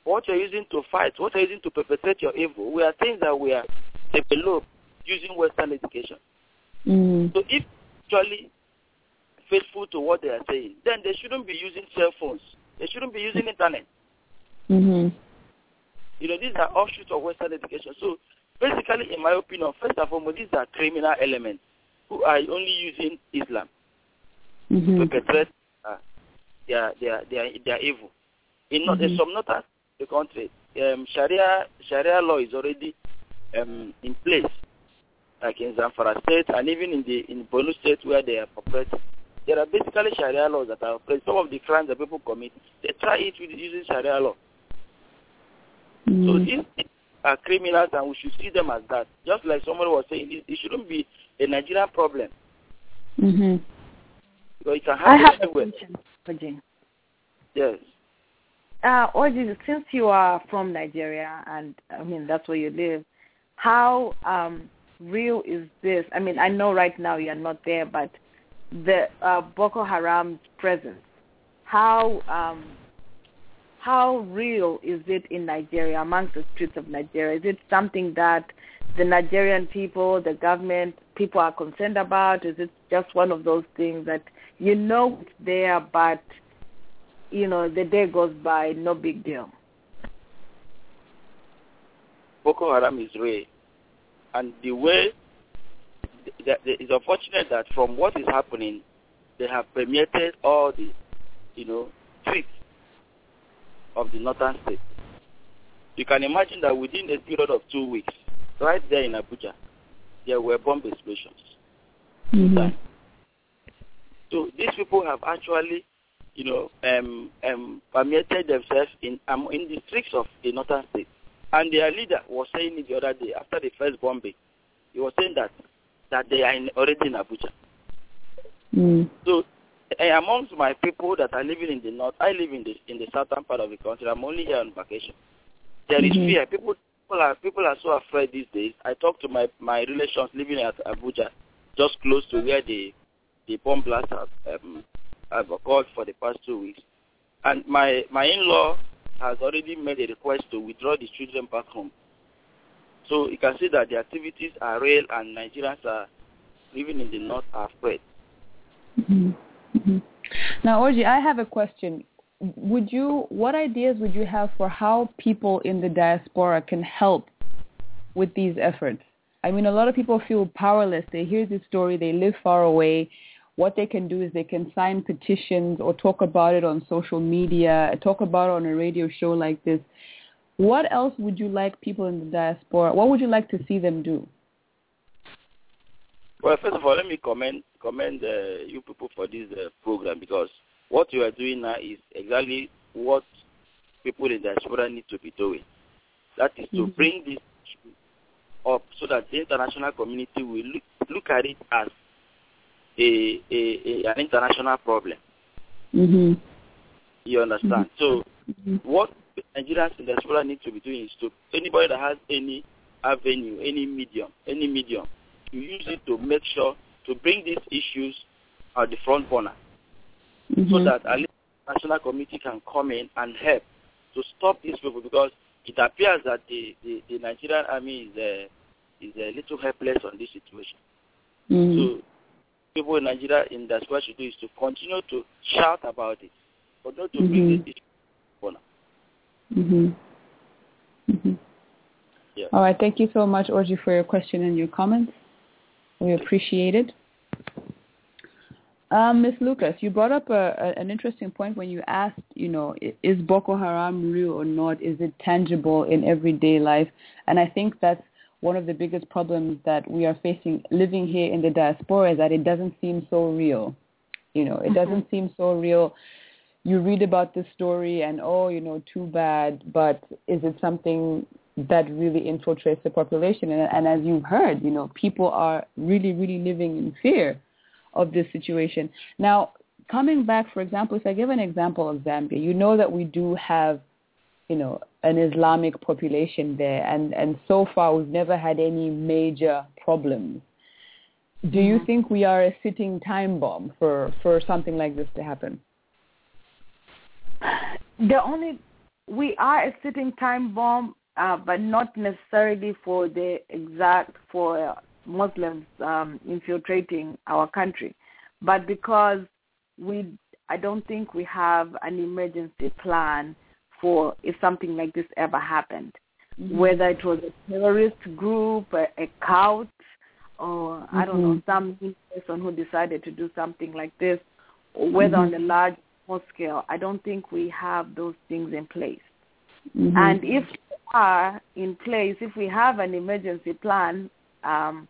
what you're using to fight, what you're using to perpetrate your evil, we are things that we are developed using Western education. Mm-hmm. So if actually faithful to what they are saying, then they shouldn't be using cell phones. They shouldn't be using internet. Mm-hmm. You know, these are offshoots of Western education. So basically, in my opinion, first and foremost, these are criminal elements who are only using Islam mm-hmm. to perpetrate uh, their, their, their, their evil. In not, mm-hmm. some northern the country, um, Sharia Sharia law is already um, in place, like in Zamfara State and even in the in Borno State where they are operating. There are basically Sharia laws that are operating. Some of the crimes that people commit, they try it with using Sharia law. Mm-hmm. So these are criminals, and we should see them as that. Just like somebody was saying, it, it shouldn't be a Nigerian problem. Mm-hmm. Because it can I happen have anywhere. a question, Oji. Yes. Uh, Oji, since you are from Nigeria, and I mean that's where you live, how um, real is this? I mean, I know right now you are not there, but the uh, Boko Haram's presence, how um, how real is it in Nigeria, amongst the streets of Nigeria? Is it something that the Nigerian people, the government, people are concerned about? Is it just one of those things that you know it's there, but, you know, the day goes by, no big deal? Boko Haram is real. And the way, it's unfortunate that from what is happening, they have permeated all the, you know, streets of the northern state. You can imagine that within a period of two weeks, right there in Abuja, there were bomb explosions. Mm-hmm. So these people have actually, you know, um, um, permeated themselves in um, in the streets of the northern state. And their leader was saying it the other day after the first bombing. He was saying that that they are in, already in Abuja. Mm. So uh, amongst my people that are living in the north, I live in the in the southern part of the country. I'm only here on vacation. There mm-hmm. is fear. People people are people are so afraid these days. I talk to my, my relations living at Abuja, just close to where the the bomb blast have, um, have occurred for the past two weeks. And my my in-law has already made a request to withdraw the children back home. So you can see that the activities are real, and Nigerians are living in the north are afraid. Mm-hmm. Mm-hmm. Now, Orji, I have a question. Would you, what ideas would you have for how people in the diaspora can help with these efforts? I mean, a lot of people feel powerless. They hear this story, they live far away. What they can do is they can sign petitions or talk about it on social media, talk about it on a radio show like this. What else would you like people in the diaspora, what would you like to see them do? Well, first of all, let me commend, commend uh, you people for this uh, program, because what you are doing now is exactly what people in the diaspora need to be doing. That is to mm-hmm. bring this up so that the international community will look, look at it as a, a, a an international problem. Mm-hmm. You understand? Mm-hmm. So mm-hmm. what Nigerians in the diaspora need to be doing is to, anybody that has any avenue, any medium, any medium, to use it to make sure to bring these issues at the front corner, mm-hmm. so that at least the national committee can come in and help to stop these people, because it appears that the, the, the Nigerian army is a, is a little helpless on this situation. Mm-hmm. So people in Nigeria in the diaspora should do is to continue to shout about it, but not to mm-hmm. bring this issue to the corner. Mm-hmm. Mm-hmm. Yeah. All right. Thank you so much, Orji, for your question and your comments. We appreciate it. Um, Miz Lucas, you brought up a, a, an interesting point when you asked, you know, is Boko Haram real or not? Is it tangible in everyday life? And I think that's one of the biggest problems that we are facing living here in the diaspora, is that it doesn't seem so real. You know, it mm-hmm. doesn't seem so real. You read about this story and, oh, you know, too bad, but is it something that really infiltrates the population? And, and as you've heard, you know, people are really, really living in fear of this situation. Now, coming back, for example, if I give an example of Zambia, you know that we do have, you know, an Islamic population there, and, and so far we've never had any major problems. Do mm-hmm. you think we are a sitting time bomb for, for something like this to happen? The only we are a sitting time bomb, uh, but not necessarily for the exact, for uh, Muslims um, infiltrating our country, but because we, I don't think we have an emergency plan for if something like this ever happened, mm-hmm. whether it was a terrorist group, a, a cult, or mm-hmm. I don't know, some person who decided to do something like this, or whether mm-hmm. on a large small scale. I don't think we have those things in place. Mm-hmm. And if they are in place, if we have an emergency plan, um,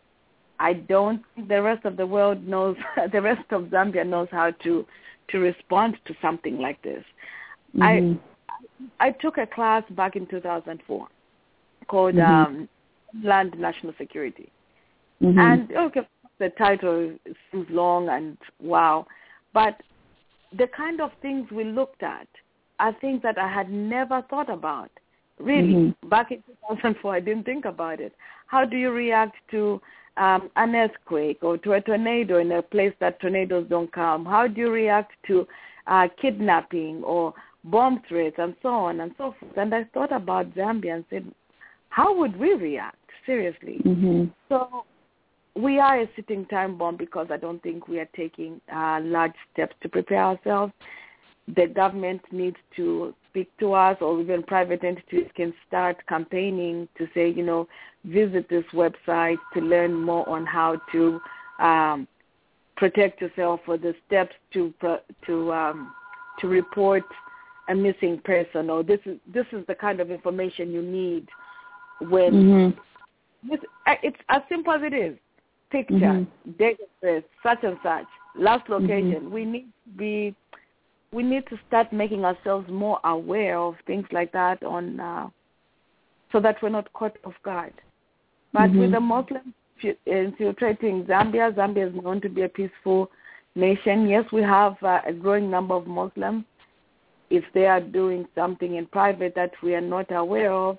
I don't think the rest of the world knows, the rest of Zambia knows how to, to respond to something like this. Mm-hmm. I I took a class back in two thousand four called mm-hmm. um, Land National Security. Mm-hmm. And, okay, the title seems long and wow, but the kind of things we looked at are things that I had never thought about. Really, mm-hmm. back in two thousand four, I didn't think about it. How do you react to um, an earthquake or to a tornado in a place that tornadoes don't come? How do you react to uh, kidnapping or bomb threats and so on and so forth? And I thought about Zambia and said, how would we react, seriously? Mm-hmm. So we are a sitting time bomb because I don't think we are taking uh, large steps to prepare ourselves. The government needs to speak to us, or even private entities can start campaigning to say, you know, visit this website to learn more on how to um, protect yourself, or the steps to to um, to report a missing person, or this is this is the kind of information you need when mm-hmm. this, it's as simple as it is. Picture, mm-hmm. date of birth, such and such, last location. Mm-hmm. We need to be, we need to start making ourselves more aware of things like that on, uh, so that we're not caught off guard. But mm-hmm. with the Muslims infiltrating Zambia, Zambia is known to be a peaceful nation. Yes, we have uh, a growing number of Muslims. If they are doing something in private that we are not aware of,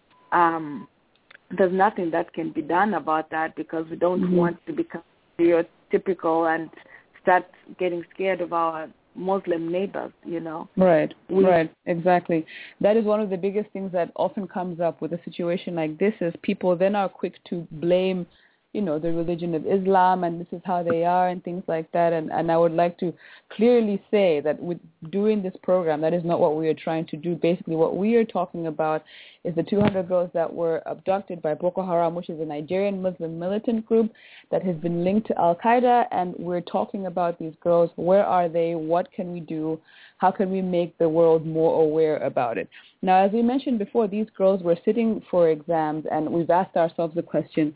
um, there's nothing that can be done about that, because we don't mm-hmm. want to become stereotypical and start getting scared of our Muslim neighbors, you know. Right, we, right, exactly. That is one of the biggest things that often comes up with a situation like this, is people then are quick to blame, you know, the religion of Islam, and this is how they are and things like that. And, and I would like to clearly say that with doing this program, that is not what we are trying to do. Basically, what we are talking about is the two hundred girls that were abducted by Boko Haram, which is a Nigerian Muslim militant group that has been linked to Al-Qaeda. And we're talking about these girls. Where are they? What can we do? How can we make the world more aware about it? Now, as we mentioned before, these girls were sitting for exams, and we've asked ourselves the question,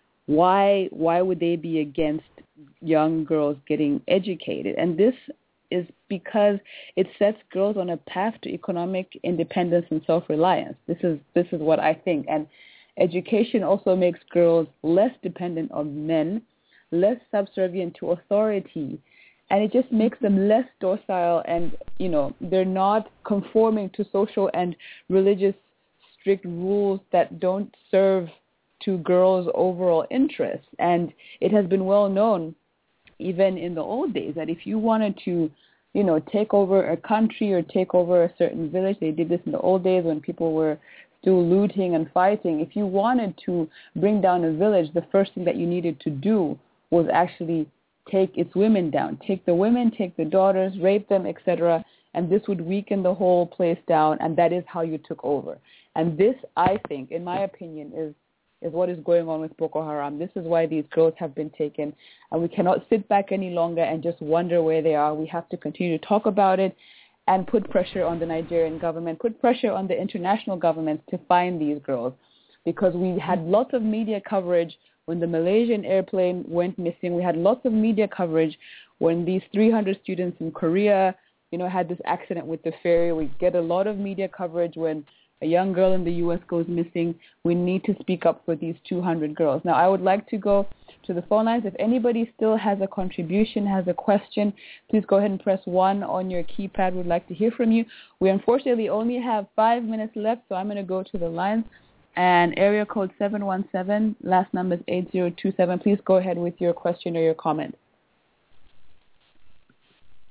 Why why would they be against young girls getting educated? And this is because it sets girls on a path to economic independence and self-reliance. This is this is what I think. And education also makes girls less dependent on men, less subservient to authority, and it just makes them less docile, and, you know, they're not conforming to social and religious strict rules that don't serve to girls' overall interests. And it has been well known, even in the old days, that if you wanted to, you know, take over a country or take over a certain village, they did this in the old days when people were still looting and fighting. If you wanted to bring down a village, the first thing that you needed to do was actually take its women down. Take the women, take the daughters, rape them, et cetera, and this would weaken the whole place down, and that is how you took over. And this, I think, in my opinion, is is what is going on with Boko Haram. This is why these girls have been taken, and we cannot sit back any longer and just wonder where they are. We have to continue to talk about it and put pressure on the Nigerian government, put pressure on the international governments to find these girls, because we had lots of media coverage when the Malaysian airplane went missing. We had lots of media coverage when these three hundred students in Korea, you know, had this accident with the ferry. We get a lot of media coverage when a young girl in the U S goes missing. We need to speak up for these two hundred girls. Now, I would like to go to the phone lines. If anybody still has a contribution, has a question, please go ahead and press one on your keypad. We'd like to hear from you. We unfortunately only have five minutes left, so I'm going to go to the lines. And area code seven one seven, last number is eight zero two seven. Please go ahead with your question or your comment.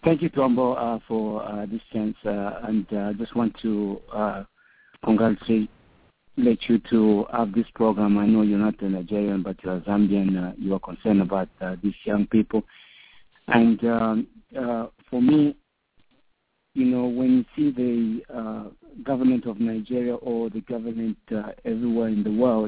thank you, Twambo, uh, for uh, this chance, uh, and I uh, just want to uh, congratulate you to have this program. I know you're not a Nigerian, but you're a Zambian. Uh, you are concerned about uh, these young people. And um, uh, for me, you know, when you see the uh, government of Nigeria or the government uh, everywhere in the world,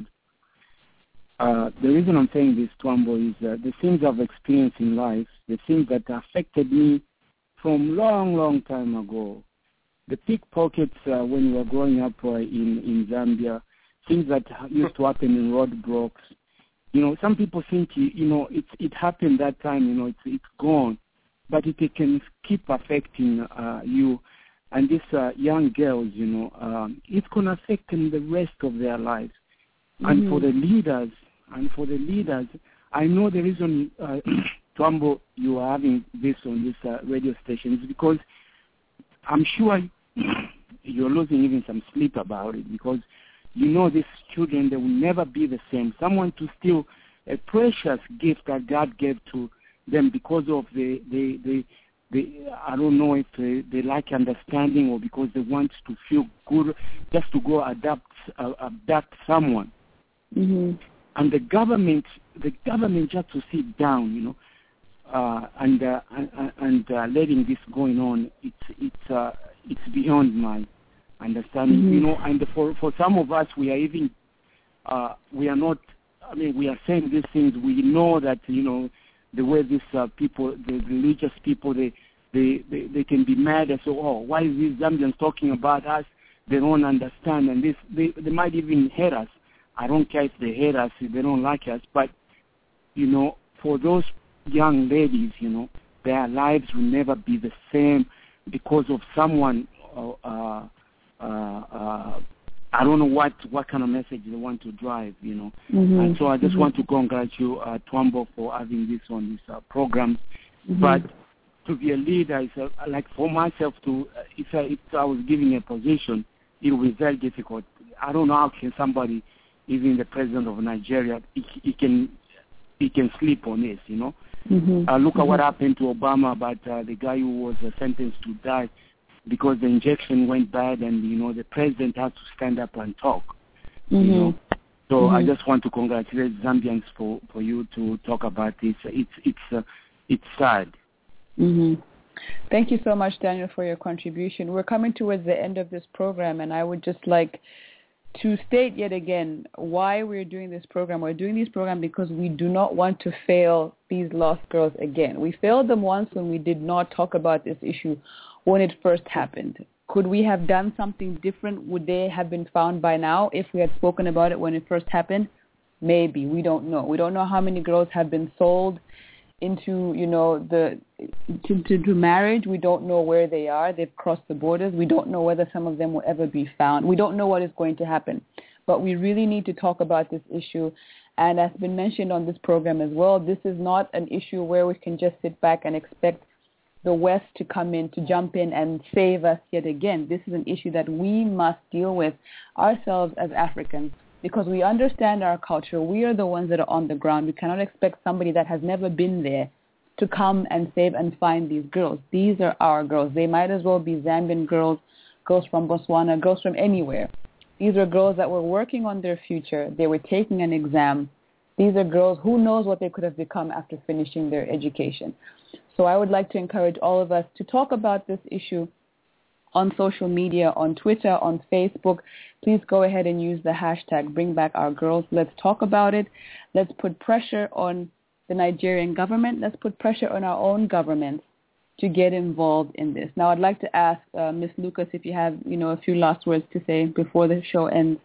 uh, the reason I'm saying this, Twambo, is uh, the things I've experienced in life, the things that affected me from long, long time ago. The pickpockets uh, when we were growing up uh, in, in Zambia, things that used to happen in roadblocks. You know, some people think, you know, it, it happened that time, you know, it's, it's gone. But it, it can keep affecting uh, you. And these uh, young girls, you know, um, it's going to affect them the rest of their lives. Mm-hmm. And for the leaders, and for the leaders, I know the reason, uh, Twambo, you are having this on this uh, radio station is because I'm sure you're losing even some sleep about it, because you know these children, they will never be the same. Someone to steal a precious gift that God gave to them because of the, the, the, the I don't know if they, they lack understanding or because they want to feel good, just to go adapt, uh, abduct someone. Mm-hmm. And the government, the government just to sit down, you know, uh, and uh, and, and uh, letting this going on, it's it's uh, it's beyond my understanding, mm-hmm. you know. And for for some of us, we are even uh, we are not. I mean, we are saying these things. We know that, you know, the way these uh, people, the religious people, they, they, they, they can be mad and say, oh, why is these Zambians talking about us? They don't understand, and this they, they might even hate us. I don't care if they hate us, if they don't like us, but, you know, for those young ladies, you know, their lives will never be the same because of someone, uh, uh, uh, I don't know what, what kind of message they want to drive, you know. Mm-hmm. And so I just mm-hmm. want to congratulate you, uh, Twambo, for having this on this uh, program. Mm-hmm. But to be a leader, is uh, like for myself to, uh, if, I, if I was giving a position, it would be very difficult. I don't know how can somebody, even the president of Nigeria, he, he can he can sleep on this, you know. Mm-hmm. Uh, look mm-hmm. at what happened to Obama about uh, the guy who was uh, sentenced to die because the injection went bad, and, you know, the president had to stand up and talk, mm-hmm. you know. So mm-hmm. I just want to congratulate Zambians for, for you to talk about this. It's it's uh, it's sad. Mm-hmm. Thank you so much, Daniel, for your contribution. We're coming towards the end of this program, and I would just like to state yet again why we're doing this program. We're doing this program because we do not want to fail these lost girls again. We failed them once when we did not talk about this issue when it first happened. Could we have done something different? Would they have been found by now if we had spoken about it when it first happened? Maybe. We don't know. We don't know how many girls have been sold into, you know, the to, to, to marriage. We don't know where they are. They've crossed the borders. We don't know whether some of them will ever be found. We don't know what is going to happen. But we really need to talk about this issue. And as been mentioned on this program as well, this is not an issue where we can just sit back and expect the West to come in, to jump in and save us yet again. This is an issue that we must deal with ourselves as Africans, because we understand our culture. We are the ones that are on the ground. We cannot expect somebody that has never been there to come and save and find these girls. These are our girls. They might as well be Zambian girls, girls from Botswana, girls from anywhere. These are girls that were working on their future. They were taking an exam. These are girls, who knows what they could have become after finishing their education. So I would like to encourage all of us to talk about this issue on social media, on Twitter, on Facebook. Please go ahead and use the hashtag Bring Back Our Girls. Let's talk about it. Let's put pressure on the Nigerian government. Let's put pressure on our own government to get involved in this. Now, I'd like to ask uh, Miz Lucas if you have, you know, a few last words to say before the show ends.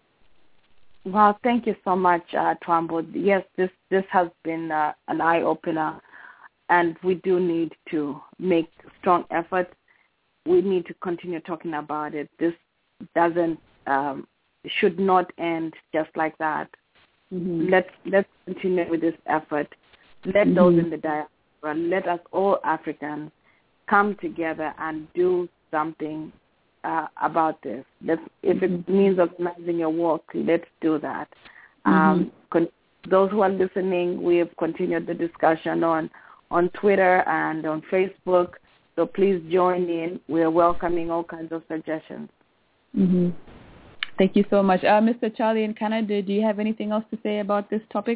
Well, thank you so much, uh, Twambo. Yes, this, this has been uh, an eye-opener, and we do need to make strong efforts. We need to continue talking about it. This doesn't, um, should not end just like that. Mm-hmm. Let's let's continue with this effort. Let mm-hmm. those in the diaspora, let us all Africans come together and do something uh, about this. Let's, if mm-hmm. it means organizing a walk, let's do that. Mm-hmm. Um, con- those who are listening, we have continued the discussion on on Twitter and on Facebook. So please join in. We are welcoming all kinds of suggestions. Mm-hmm. Thank you so much. Uh, Mister Charlie in Canada, do you have anything else to say about this topic?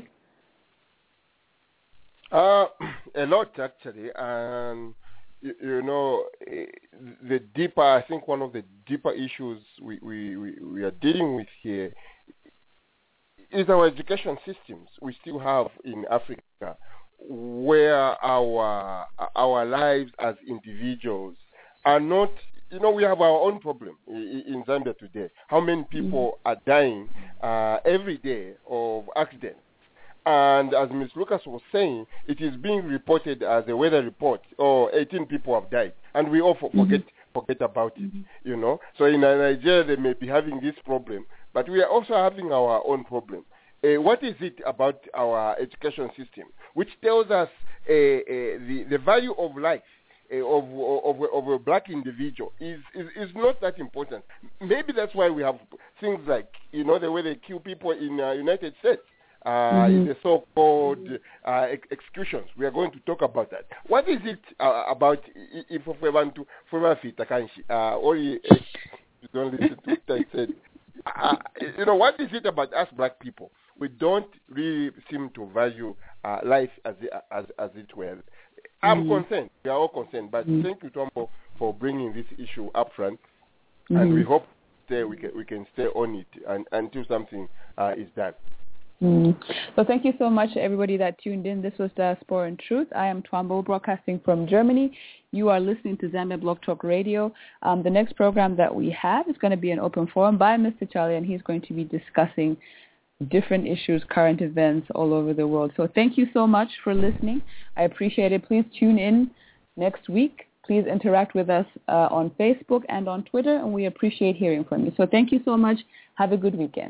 Uh, a lot, actually. And, you, you know, the deeper, I think one of the deeper issues we, we, we, we are dealing with here is our education systems we still have in Africa, where our our lives as individuals are not, you know, we have our own problem in Zambia today. How many people are dying uh, every day of accidents? And as Miz Lucas was saying, it is being reported as a weather report, or eighteen people have died, and we all forget mm-hmm. forget about it, you know. So in Nigeria, they may be having this problem, but we are also having our own problem. Uh, what is it about our education system which tells us uh, uh, the, the value of life uh, of, of, of a black individual is, is, is not that important? Maybe that's why we have things like, you know, the way they kill people in the uh, United States. Uh, mm-hmm. The so-called uh, ex- executions. We are going to talk about that. What is it uh, about if we want to uh, or you don't listen to what I said? Uh, you know, what is it about us black people? We don't really seem to value uh, life as, as as it were. I'm mm-hmm. concerned. We are all concerned. But mm-hmm. thank you, Tombo, for bringing this issue up front. Mm-hmm. And we hope that we can we can stay on it and, until something uh, is done. Mm. So thank you so much to everybody that tuned in. This was Diaspora and Truth. I am Twambo, broadcasting from Germany. You are listening to Zambia Blog Talk Radio. Um, the next program that we have is going to be an open forum by Mister Charlie, and he's going to be discussing different issues, current events all over the world. So thank you so much for listening. I appreciate it. Please tune in next week. Please interact with us uh, on Facebook and on Twitter, and we appreciate hearing from you. So thank you so much. Have a good weekend.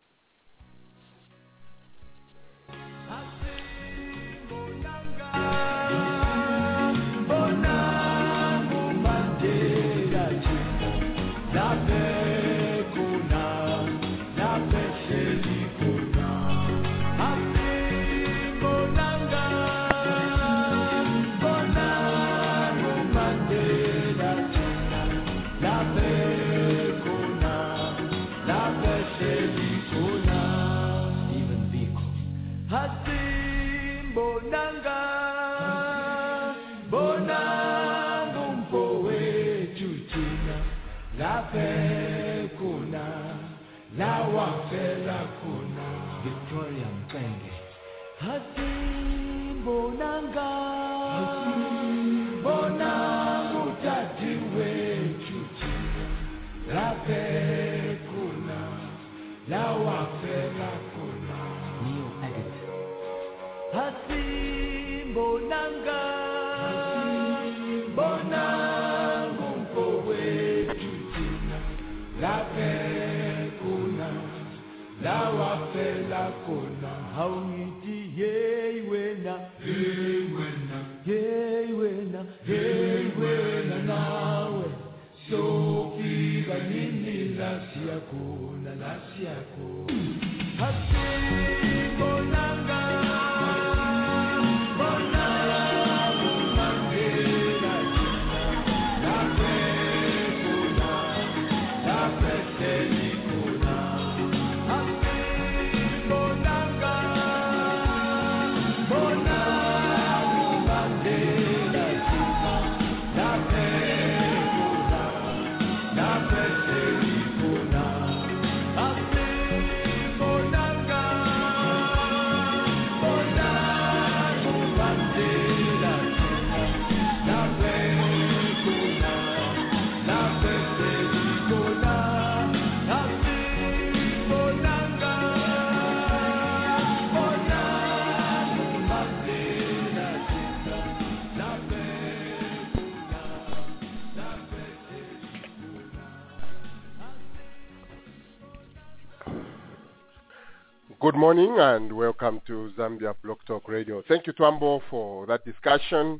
Victoria Mkenge Hatimbo nanga Bona mutati wetu Lape kuna Lawafe la kuna Neo edit Hatimbo nanga Bona mumpo wetu Lape kuna Lawafela kona hauniti hey wena hey wena hey wena hey wena nawe so piga nini lasi yako na lasi yako hasi bonanga Good morning and welcome to Zambia Blog Talk Radio. Thank you, Twambo, for that discussion.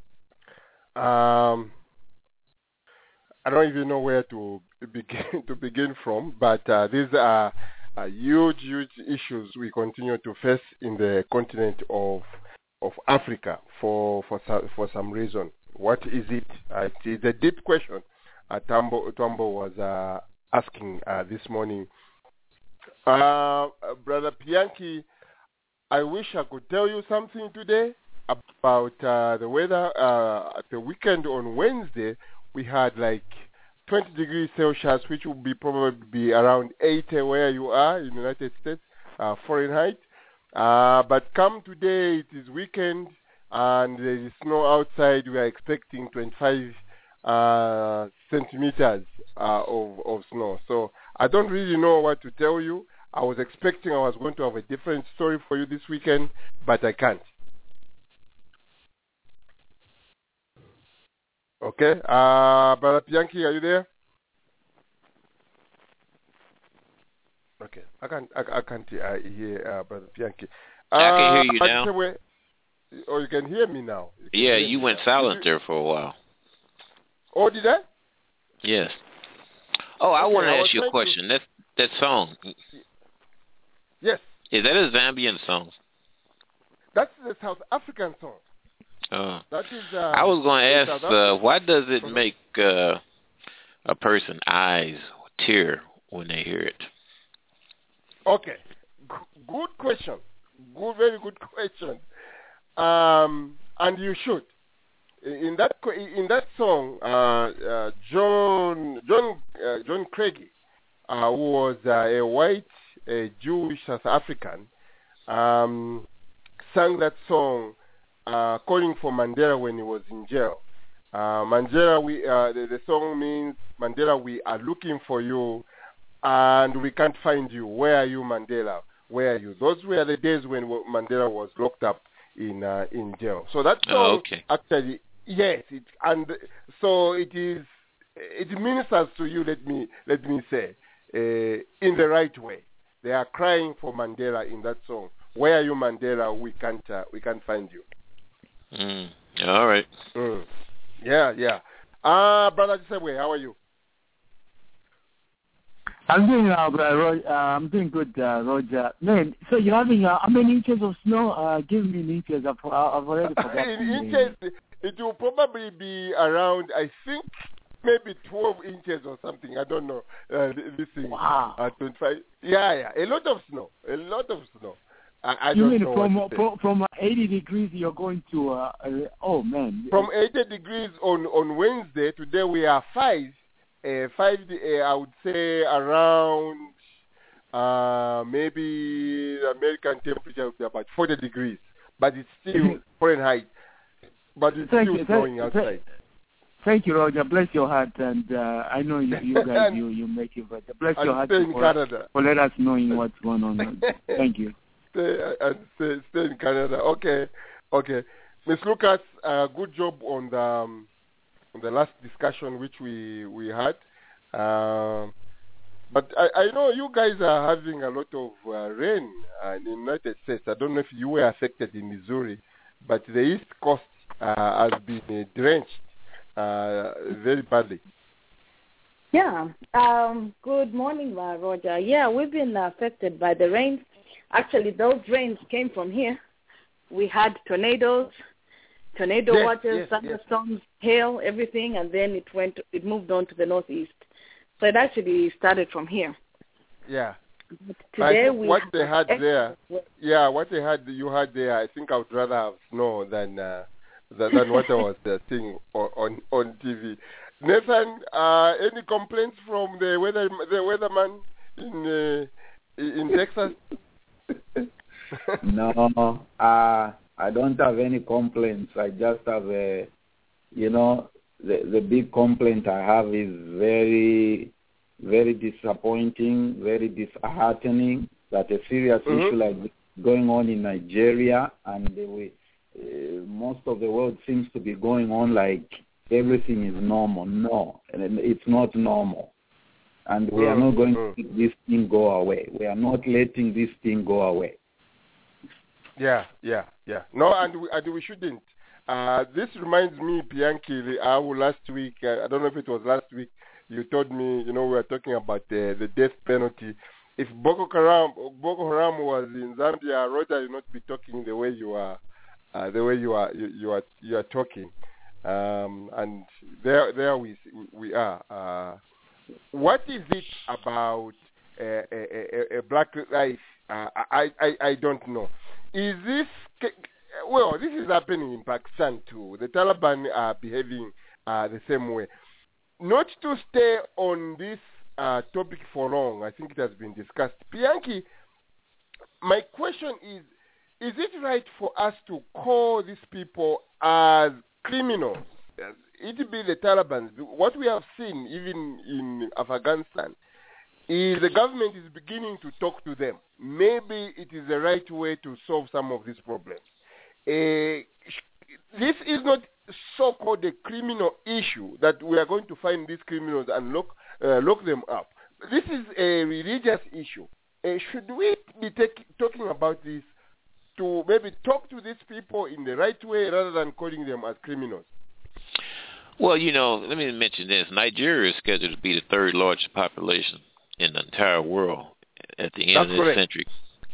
Um, I don't even know where to begin to begin from, but uh, these are uh, huge, huge issues we continue to face in the continent of of Africa for for for some reason. what is it? Uh, it's a deep question. Uh, Tambo, Tambo was uh, asking uh, this morning. Uh, Brother Pianki, I wish I could tell you something today about uh, the weather. Uh, at the weekend on Wednesday, we had like twenty degrees Celsius, which would be probably be around eighty where you are in the United States, uh, Fahrenheit. Uh, but come today, it is weekend, and there is snow outside. We are expecting twenty-five uh, centimeters uh, of, of snow. So I don't really know what to tell you. I was expecting I was going to have a different story for you this weekend, but I can't. Okay. Uh, Brother Pianki, are you there? Okay. I can't, I, I can't uh, hear uh, Brother Pianki. Uh, I can hear you now. Way, oh, you can hear me now. You yeah, you went now. silent you, there for a while. Oh, did I? Yes. Oh, I okay, want to I ask you a question. To... That that song. Yes. Is that a Zambian song? That's a South African song. Oh. That is. Uh, I was going to ask, uh, why does it make uh, a person's eyes tear when they hear it? Okay, G- good question. Good, very good question. Um, and you should. In that in that song, uh, uh, John John uh, John Craigie, uh, who was uh, a white, a Jewish South African, um, sang that song, uh, calling for Mandela when he was in jail. Uh, Mandela, we uh, the, the song means Mandela, we are looking for you, and we can't find you. Where are you, Mandela? Where are you? Those were the days when Mandela was locked up in uh, in jail. So that song oh, okay. actually. Yes, it, and so it is. It ministers to you. Let me let me say, uh, in the right way. They are crying for Mandela in that song. Where are you, Mandela? We can't. Uh, we can't find you. Mm. All right. Mm. Yeah, yeah. Ah, uh, brother Gisebwe, how are you? I'm doing uh, uh, I'm doing good, uh, Roger. Man, so you're having uh, how many inches of snow? Uh, give me in inches. I've, I've already forgotten. in inches. It will probably be around, I think, maybe twelve inches or something. I don't know. Uh, this thing. Wow. Uh, twenty-five. Yeah, yeah. A lot of snow. A lot of snow. I, I you don't mean know from what to from, from eighty degrees you're going to? Uh, uh, oh man. From eighty degrees on on Wednesday. Today we are five. Uh, five. Uh, I would say around uh, maybe the American temperature would be about forty degrees, but it's still Fahrenheit. But it's thank still you, snowing thank, outside. Thank you, Roger. Bless your heart, and uh, I know you, you guys, you, you make it better. Bless your heart in for, Canada. for let us knowing what's going on. Thank you. Stay, and stay, stay in Canada. Okay, okay. Miz Lucas, uh, good job on the um, on the last discussion which we we had. Uh, but I, I know you guys are having a lot of uh, rain uh, in the United States. I don't know if you were affected in Missouri, but the East Coast uh, has been uh, drenched uh, very badly. Yeah. Um, good morning, uh, Roger. Yeah, we've been affected by the rains. Actually, those rains came from here. We had tornadoes, tornado yes, waters, yes, thunderstorms, yes. hail, everything, and then it went. It moved on to the northeast. So it actually started from here. Yeah. But today we what they had there, weather. yeah, what they had, you had there. I think I would rather have snow than uh, than, than what I was uh, seeing on, on on T V. Nathan, uh, any complaints from the weather the weatherman in uh, in Texas? No, uh, I don't have any complaints. I just have a, you know, the the big complaint I have is very, very disappointing, very disheartening that a serious mm-hmm. issue like this is going on in Nigeria, and the way, uh, most of the world seems to be going on like everything is normal. No, it's not normal. And we are not going to let this thing go away. We are not letting this thing go away. Yeah, yeah, yeah. No, and we, and we shouldn't. Uh, this reminds me, Pianki, uh, last week, uh, I don't know if it was last week, you told me, you know, we were talking about uh, the death penalty. If Boko Haram, Boko Haram was in Zambia, Roger, you'd not be talking the way you are, uh, the way you are, you, you are, you are talking. Um, and there, there we we are. Uh, what is it about a, a, a black life? Uh, I, I I don't know. Is this well? This is happening in Pakistan too. The Taliban are behaving uh, the same way. Not to stay on this uh, topic for long. I think it has been discussed. Bianchi, my question is: is it right for us to call these people as criminals? It be the Taliban. What we have seen, even in Afghanistan, is the government is beginning to talk to them. Maybe it is the right way to solve some of these problems. Uh, this is not so-called a criminal issue that we are going to find these criminals and lock, uh, lock them up. This is a religious issue. Uh, should we be take, talking about this to maybe talk to these people in the right way rather than calling them as criminals? Well, you know, let me mention this. Nigeria is scheduled to be the third largest population in the entire world at the end that's of correct. this century.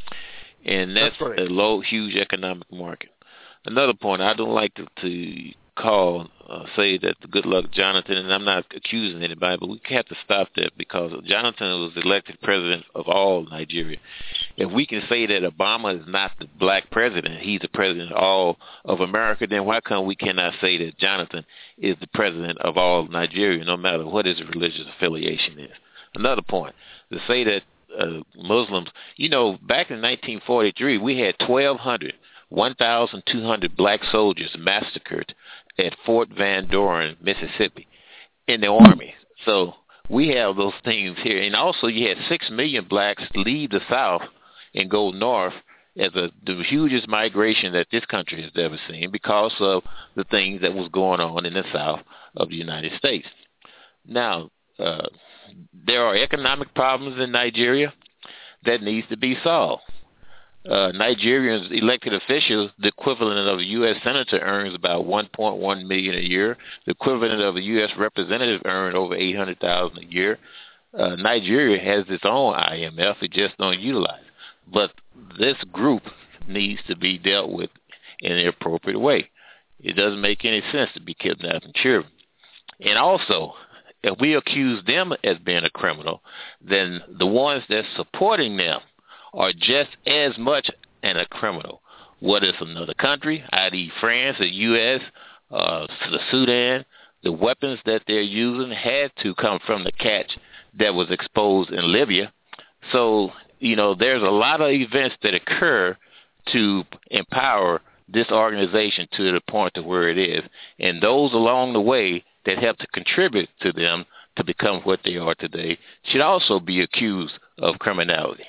And that's, that's a low, huge economic market. Another point, I don't like to, to call, uh, say that the Goodluck Jonathan, and I'm not accusing anybody, but we have to stop that because Jonathan was elected president of all Nigeria. If we can say that Obama is not the black president, he's the president of all of America, then why come we cannot say that Jonathan is the president of all Nigeria, no matter what his religious affiliation is? Another point, to say that uh, Muslims, you know, back in nineteen forty-three, we had twelve hundred, one thousand two hundred black soldiers massacred at Fort Van Doren, Mississippi, in the Army. So we have those things here. And also you had six million blacks leave the South and go north as a, the hugest migration that this country has ever seen because of the things that was going on in the South of the United States. Now, uh, there are economic problems in Nigeria that needs to be solved. Uh, Nigerians, elected officials, the equivalent of a U S senator earns about one point one million dollars a year. The equivalent of a U S representative earns over eight hundred thousand dollars a year. Uh, Nigeria has its own I M F; it just don't utilize. But this group needs to be dealt with in an appropriate way. It doesn't make any sense to be kidnapping children. And also, if we accuse them as being a criminal, then the ones that's supporting them are just as much and a criminal. What is another country, that is. France, the U S, uh, the Sudan, the weapons that they're using had to come from the catch that was exposed in Libya. So, you know, there's a lot of events that occur to empower this organization to the point to where it is. And those along the way that help to contribute to them to become what they are today should also be accused of criminality.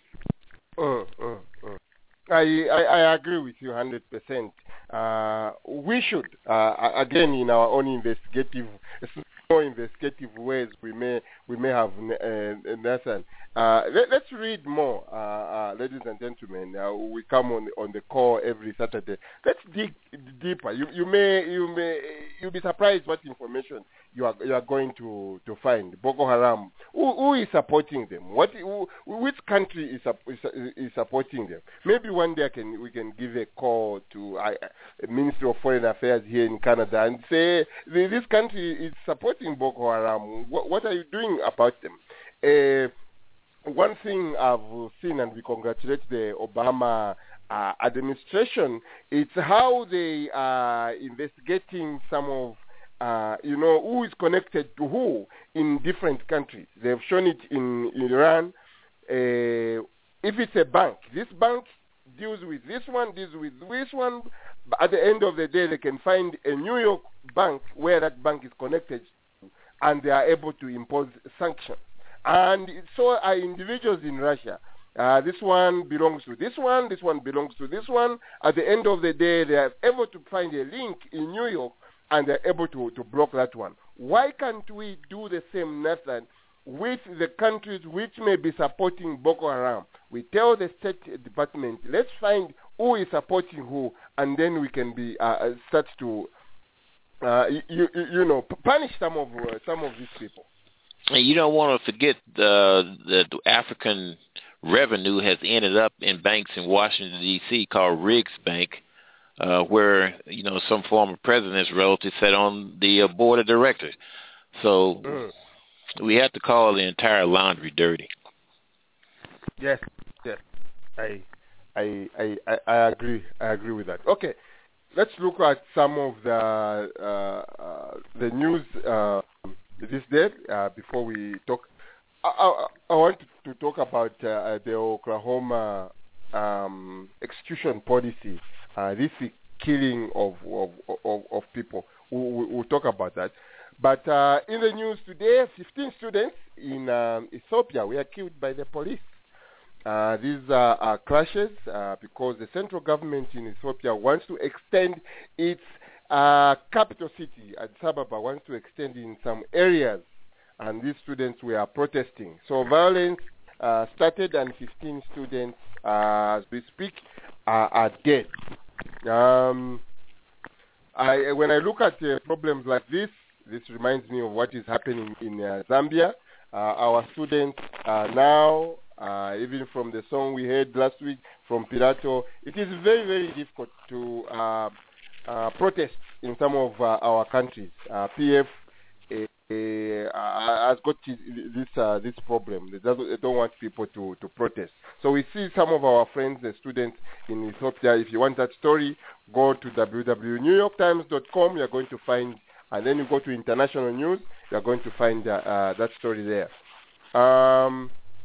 Uh, uh, uh. I, I, I agree with you one hundred percent. Uh, we should, uh, again, in our own investigative, more investigative ways, we may we may have uh, Nathan. Uh, let, let's read more, uh, uh, ladies and gentlemen. Uh, we come on on the call every Saturday. Let's dig deeper. You you may you may you'll be surprised what information you are you are going to, to find. Boko Haram. Who, who is supporting them? What who, which country is, is is supporting them? Maybe one day I can we can give a call to uh, Ministry of Foreign Affairs here in Canada and say this country is supporting Boko Haram. What, what are you doing about them? Uh, One thing I've seen, and we congratulate the Obama uh, administration, it's how they are investigating some of, uh, you know, who is connected to who in different countries. They've shown it in, in Iran. Uh, if it's a bank, this bank deals with this one, deals with this one. But at the end of the day, they can find a New York bank where that bank is connected to, and they are able to impose sanctions. And so are individuals in Russia. Uh, this one belongs to this one, this one belongs to this one. At the end of the day, they are able to find a link in New York, and they're able to, to block that one. Why can't we do the same method with the countries which may be supporting Boko Haram? We tell the State Department, let's find who is supporting who, and then we can be uh, start to, uh, you, you, you know, punish some of uh, some of these people. And you don't want to forget uh, that the African revenue has ended up in banks in Washington, D C called Riggs Bank. uh, where, you know, some former president's relatives sat on the uh, board of directors. So mm. we have to call the entire laundry dirty. Yes, yes, I, I, I, I, I agree. I agree with that. Okay, let's look at some of the uh, uh, the news uh, this day uh, before we talk. I, I, I want to talk about uh, the Oklahoma um, execution policy. Uh, this is killing of of, of, of people. We, we, we'll talk about that. But uh, in the news today, fifteen students in um, Ethiopia were killed by the police. Uh, these are, are clashes uh, because the central government in Ethiopia wants to extend its uh, capital city, Addis Ababa, wants to extend in some areas, and these students were protesting. So violence uh, started, and fifteen students, uh, as we speak, are, are dead. Um, I, when I look at uh, problems like this, this reminds me of what is happening in uh, Zambia. Uh, our students are now, uh, even from the song we heard last week from Pirato, it is very, very difficult to uh, uh, protest in some of uh, our countries. Uh, P F uh, uh, has got this uh, this problem. They, doesn't, they don't want people to, to protest. So we see some of our friends, the students in Ethiopia. If you want that story, go to w w w dot new york times dot com. You're going to find, and then you go to international news, you're going to find uh, uh, that story there. Um,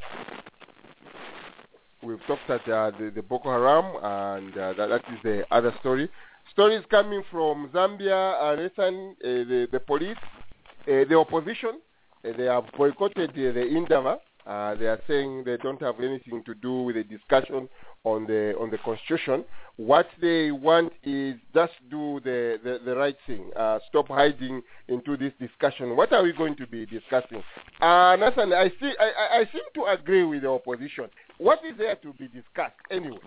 we've talked at uh, the, the Boko Haram, and uh, that, that is the other story. Stories coming from Zambia, uh, Nathan, uh, the, the police, uh, the opposition, uh, they have boycotted uh, the Indaba. Uh, they are saying they don't have anything to do with the discussion on the on the constitution. What they want is just do the, the, the right thing. Uh, stop hiding into this discussion. What are we going to be discussing? Uh, Nathan, I, see, I, I seem to agree with the opposition. What is there to be discussed anyway?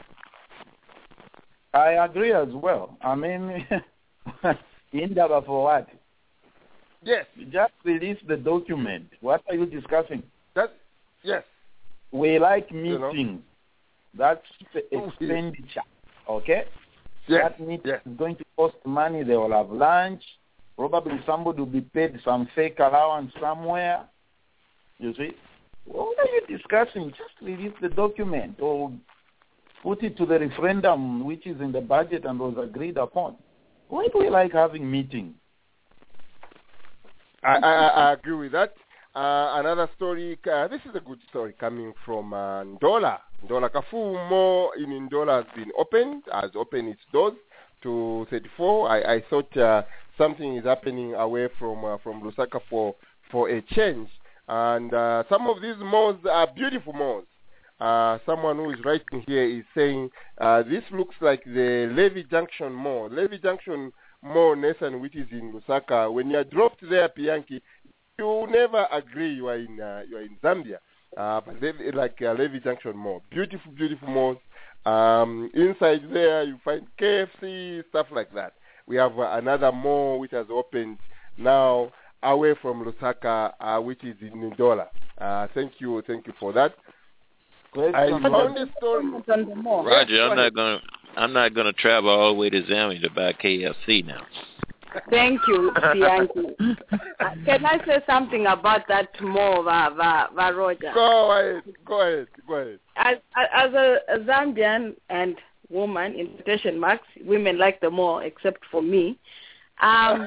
I agree as well. I mean, Indaba for what? Yes. Just release the document. What are you discussing? That, yes. We like meetings. You know? That's expenditure, okay? Yes. That meeting yes. is going to cost money. They will have lunch. Probably somebody will be paid some fake allowance somewhere. You see? What are you discussing? Just release the document or put it to the referendum, which is in the budget and was agreed upon. Why do we like having meetings? I, I, I agree with that. Uh, another story, uh, this is a good story coming from uh, Ndola. Ndola Kafue Mall in Ndola has been opened, has opened its doors to thirty-four. I, I thought uh, something is happening away from uh, from Lusaka for, for a change. And uh, some of these malls are beautiful malls. Uh, someone who is writing here is saying, uh, this looks like the Levy Junction Mall. Levy Junction Mall, Nathan, which is in Lusaka. When you are dropped there, Pianki, you never agree you are in uh, you are in Zambia. Uh, but they, like uh, Levy Junction Mall, beautiful, beautiful malls. Um, inside there, you find K F C, stuff like that. We have uh, another mall which has opened now away from Lusaka, uh, which is in Ndola. Uh, thank you, thank you for that. I found a story. Roger, I'm not gonna, I'm not gonna travel all the way to Zambia to buy K F C now. Thank you, Bianchi. uh, can I say something about that more, Va, Va, Va Roger? Go ahead, go ahead, go ahead. As, as a, a Zambian and woman, in quotation marks, women like the mall, except for me. Um,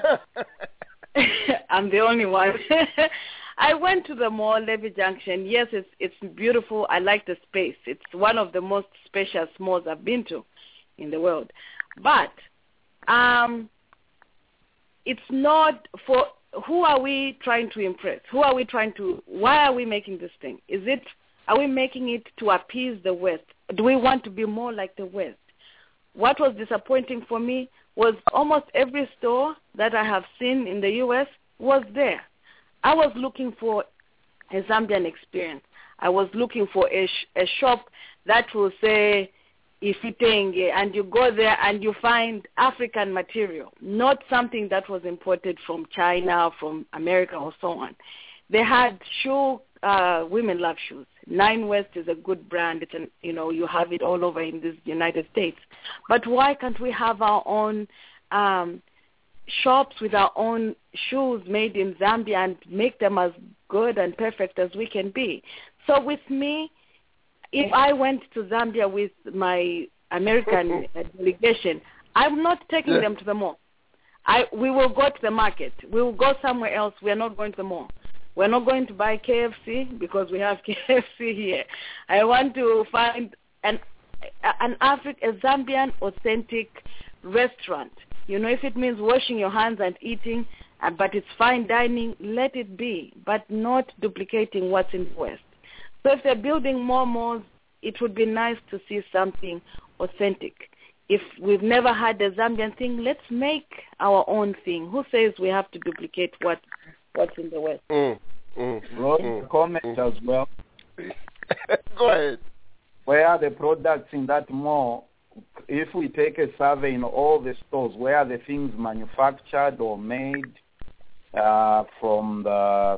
I'm the only one. I went to the mall, Levy Junction. Yes, it's it's beautiful. I like the space. It's one of the most spacious malls I've been to in the world. But um, it's not for who are we trying to impress? Who are we trying to? Why are we making this thing? Is it are we making it to appease the West? Do we want to be more like the West? What was disappointing for me was almost every store that I have seen in the U S was there. I was looking for a Zambian experience. I was looking for a, sh- a shop that will say Ifitenge, and you go there and you find African material, not something that was imported from China, from America, or so on. They had shoe, uh, women love shoes, Nine West is a good brand. It's an, you know, you have it all over in the United States. But why can't we have our own um, shops with our own shoes made in Zambia and make them as good and perfect as we can be? So with me, if I went to Zambia with my American delegation, I'm not taking them to the mall. I we will go to the market. We will go somewhere else. We are not going to the mall. We're not going to buy K F C because we have K F C here. I want to find an an African, a Zambian authentic restaurant. You know, if it means washing your hands and eating, uh, but it's fine dining, let it be, but not duplicating what's in the West. So if they're building more malls, it would be nice to see something authentic. If we've never had a Zambian thing, let's make our own thing. Who says we have to duplicate what what's in the West? Mm, mm, Roy, mm, comment mm. as well. Go ahead. Where are the products in that mall? If we take a survey in all the stores, where are the things manufactured or made uh, from the,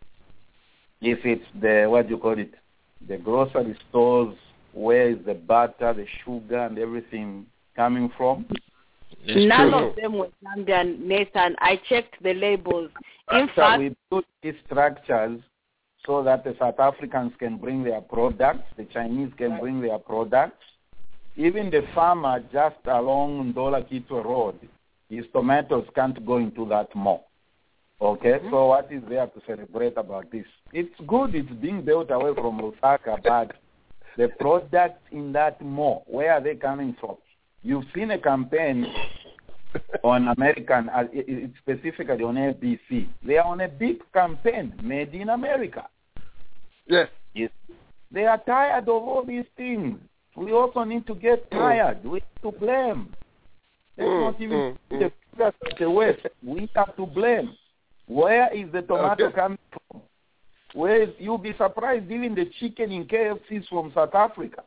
if it's the, what do you call it, the grocery stores, where is the butter, the sugar, and everything coming from? It's None true. of them were Zambian, Nathan. I checked the labels. In So fact, we put these structures so that the South Africans can bring their products, the Chinese can bring their products. Even the farmer just along Ndola Kitwe Road, his tomatoes can't go into that mall. Okay, mm-hmm. So what is there to celebrate about this? It's good it's being built away from Lusaka, but the products in that mall, where are they coming from? You've seen a campaign on American, uh, it, specifically on A B C. They are on a big campaign, made in America. Yes. Yes. They are tired of all these things. We also need to get tired. We have to blame. Let's Mm, not even mm, put the fingers at the West. We have to blame. Where is the tomato Okay. coming from? Where is, you'll be surprised even the chicken in K F C is from South Africa.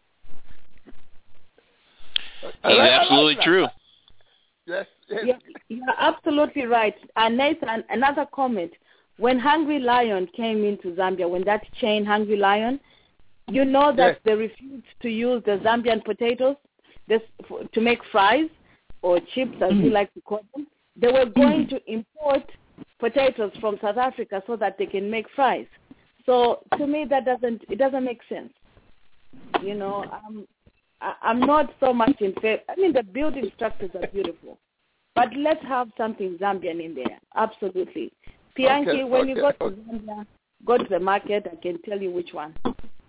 He's absolutely like true. Yes, yes. you're, you're absolutely right. And Nathan, another comment. When Hungry Lion came into Zambia, when that chain Hungry Lion, you know that Yes. they refused to use the Zambian potatoes this, for, to make fries or chips, as we like to call them. They were going to import potatoes from South Africa so that they can make fries. So to me, that doesn't it doesn't make sense. You know, um, I, I'm not so much in favor. I mean, the building structures are beautiful, but let's have something Zambian in there. Absolutely. Pianki, Okay, when okay, you go to okay. Zambia, go to the market. I can tell you which one.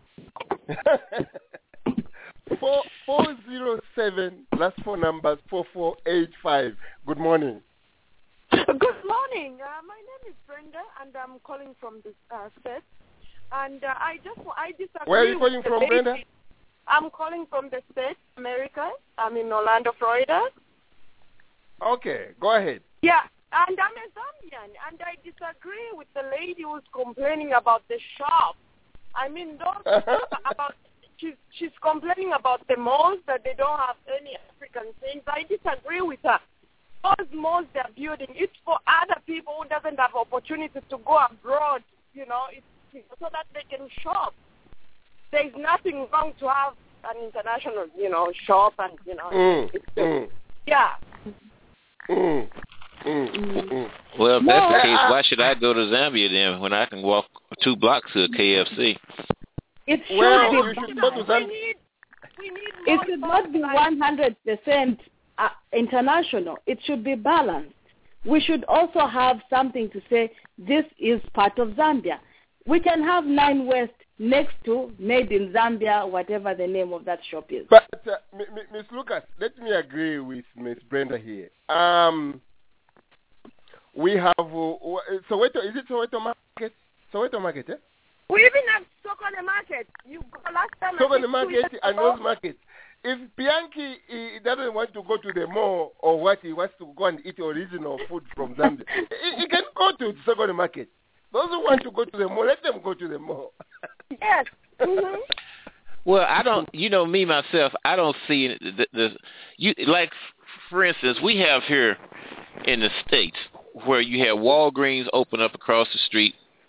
four four zero seven. Last four numbers four four eight five. Good morning. Good morning. Uh, my name is Brenda, and I'm calling from the uh, States. And uh, I just I disagree. Where are you calling with the from, lady. Brenda? I'm calling from the States, America. I'm in Orlando, Florida. Okay, go ahead. Yeah, and I'm a Zambian, and I disagree with the lady who's complaining about the shop. I mean, don't about she's she's complaining about the malls that they don't have any African things. I disagree with her. Those malls they're building, it's for other people who doesn't have opportunities to go abroad, you know, it's, so that they can shop. There's nothing wrong to have an international, you know, shop and, you know, Mm, it's, mm, yeah. mm, mm, mm. Well, if No, that's the case, uh, why should I go to Zambia then when I can walk two blocks to a K F C? It should Well, be you should go to We Zambia. need, we need It more should not be like- one hundred percent uh, international. It should be balanced. We should also have something to say, this is part of Zambia. We can have Nine West next to Made in Zambia, whatever the name of that shop is. But, uh, M- M- Miss Lucas, let me agree with Miss Brenda here. Um, we have, uh, Soweto, is it Soweto Market? Soweto Market, eh? We even have stock on the market. You go last time. I Soweto think two Market years and ago. those markets. If Bianchi he doesn't want to go to the mall or what, he wants to go and eat original food from Zambia, he, he can go to the second market. Those who want to go to the mall, let them go to the mall. Yes. Mm-hmm. Well, I don't. You know, me myself, I don't see the, the you like. For instance, we have here in the States where you have Walgreens open up across the street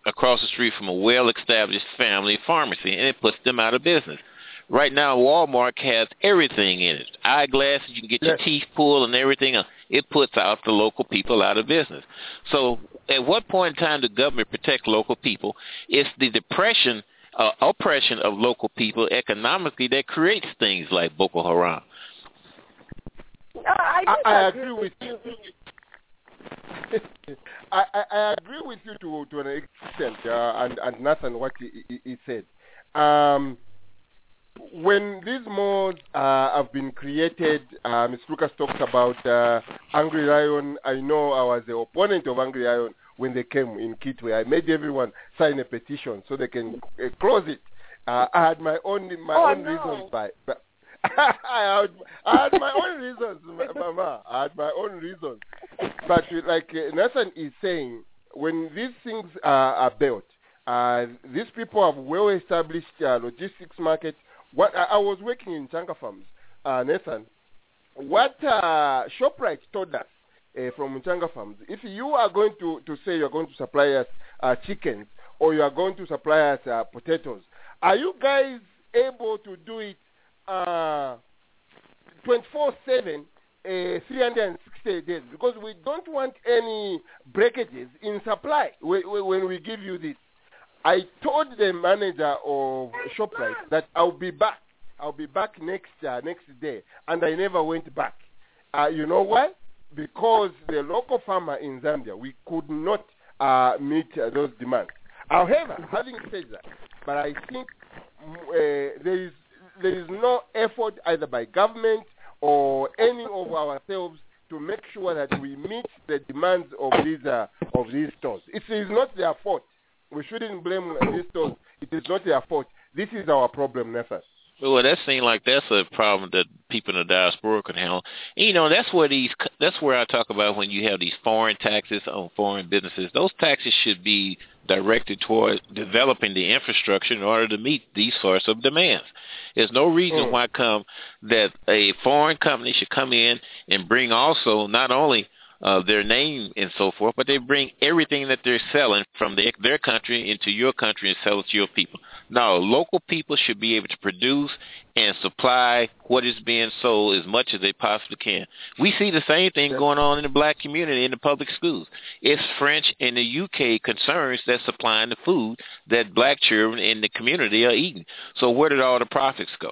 across the street from a well-established family pharmacy, and it puts them out of business. Right now, Walmart has everything in it. Eyeglasses, you can get your teeth pulled and everything else. It puts out the local people out of business. So at what point in time does the government protect local people? It's the depression, uh, oppression of local people economically that creates things like Boko Haram. No, I, I, I agree with you. I, I, I agree with you to, to an extent, uh, and, and Nathan, what he, he, he said. Um, when these malls uh, have been created, uh, Miz Lucas talks about uh, Angry Lion. I know I was the opponent of Angry Lion when they came in Kitwe. I made everyone sign a petition so they can uh, close it. Uh, I had my own my oh, own no. reasons by. by I, had, I had my own reasons, Mama. I had my own reasons. But like uh, Nathan is saying, when these things uh, are built, uh, these people have well-established uh, logistics markets. What I, I was working in Changa Farms, uh, Nathan. What uh, ShopRite told us uh, from Changa Farms, if you are going to, to say you are going to supply us uh, chickens or you are going to supply us uh, potatoes, are you guys able to do it uh, twenty-four seven, uh, three hundred sixty days? Because we don't want any breakages in supply when we give you this. I told the manager of ShopRite that I'll be back. I'll be back next uh, next day, and I never went back. Uh, you know why? Because the local farmer in Zambia, we could not uh, meet uh, those demands. However, having said that, but I think uh, there is there is no effort either by government or any of ourselves to make sure that we meet the demands of these uh, of these stores. It is not their fault. We shouldn't blame these stores. It is not their fault. This is our problem, Nathan. Well, that seems like that's a problem that people in the diaspora can handle. And, you know, that's where these. That's where I talk about when you have these foreign taxes on foreign businesses. Those taxes should be directed toward developing the infrastructure in order to meet these sorts of demands. There's no reason mm. why come that a foreign company should come in and bring also not only Uh, their name and so forth, but they bring everything that they're selling from the, their country into your country and sell it to your people. No, local people should be able to produce and supply what is being sold as much as they possibly can. We see the same thing going on in the black community in the public schools. It's French and the U K concerns that's supplying the food that black children in the community are eating. So where did all the profits go?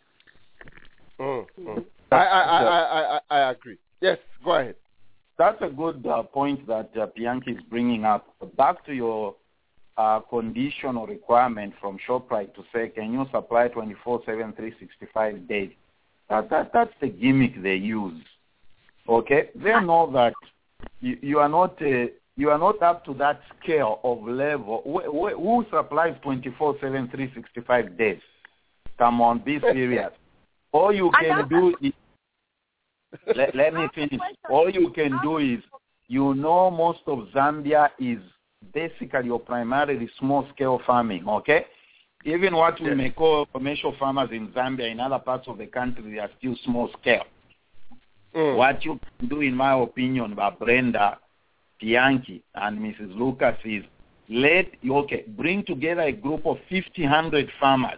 Mm, mm. I, I, I, I, I agree. Yes, go ahead. That's a good uh, point that uh, Bianchi is bringing up. Back to your uh, conditional requirement from ShopRite to say, can you supply twenty-four seven, three hundred sixty-five days? That, that, that's the gimmick they use. Okay? They know that you, you are not uh, you are not up to that scale of level. Wh- wh- who supplies twenty-four seven, three hundred sixty-five days? Come on, be serious. All you can do is let, let me finish. All you can do is, you know, most of Zambia is basically or primarily small-scale farming, okay? Even what we may call commercial farmers in Zambia, in other parts of the country, they are still small-scale. Mm. What you can do, in my opinion, by Brenda, Bianchi, and Missus Lucas is, let, okay, bring together a group of fifty, one hundred farmers,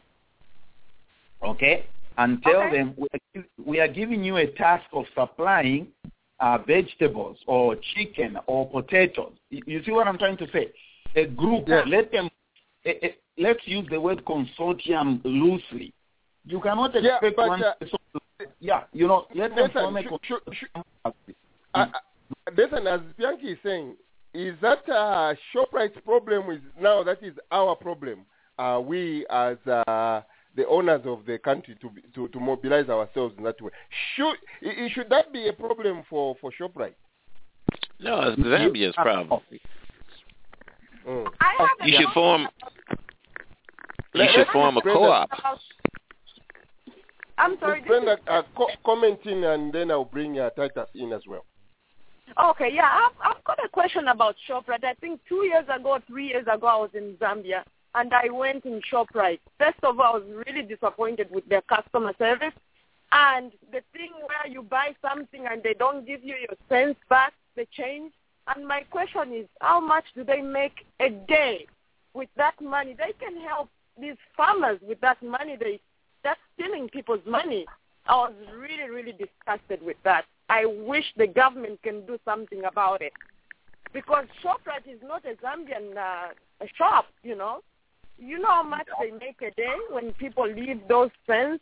okay? And tell okay. them, we are, we are giving you a task of supplying uh, vegetables or chicken or potatoes. You, you see what I'm trying to say? A group, yeah. let them, a, a, let's use the word consortium loosely. You cannot expect yeah, but, one uh, person to, yeah, you know, let them form a consortium. Uh, listen, as Bianchi is saying, is that uh, ShopRite's problem is now that is our problem. Uh, we as... Uh, the owners of the country to, to to mobilize ourselves in that way. Should should that be a problem for, for ShopRite? No, it's Zambia's problem. Mm. You should form. You should form a co-op. I'm sorry. Brenda, uh, co- commenting, and then I'll bring uh, Titus in as well. Okay, yeah, I've, I've got a question about ShopRite. I think two years ago, three years ago, I was in Zambia. And I went in ShopRite. First of all, I was really disappointed with their customer service. And the thing where you buy something and they don't give you your cents back, the change. And my question is, how much do they make a day? with that money. They can help these farmers with that money. They that's stealing people's money. I was really, really disgusted with that. I wish the government can do something about it. Because ShopRite is not a Zambian uh, a shop, you know. You know how much they make a day when people leave those stands?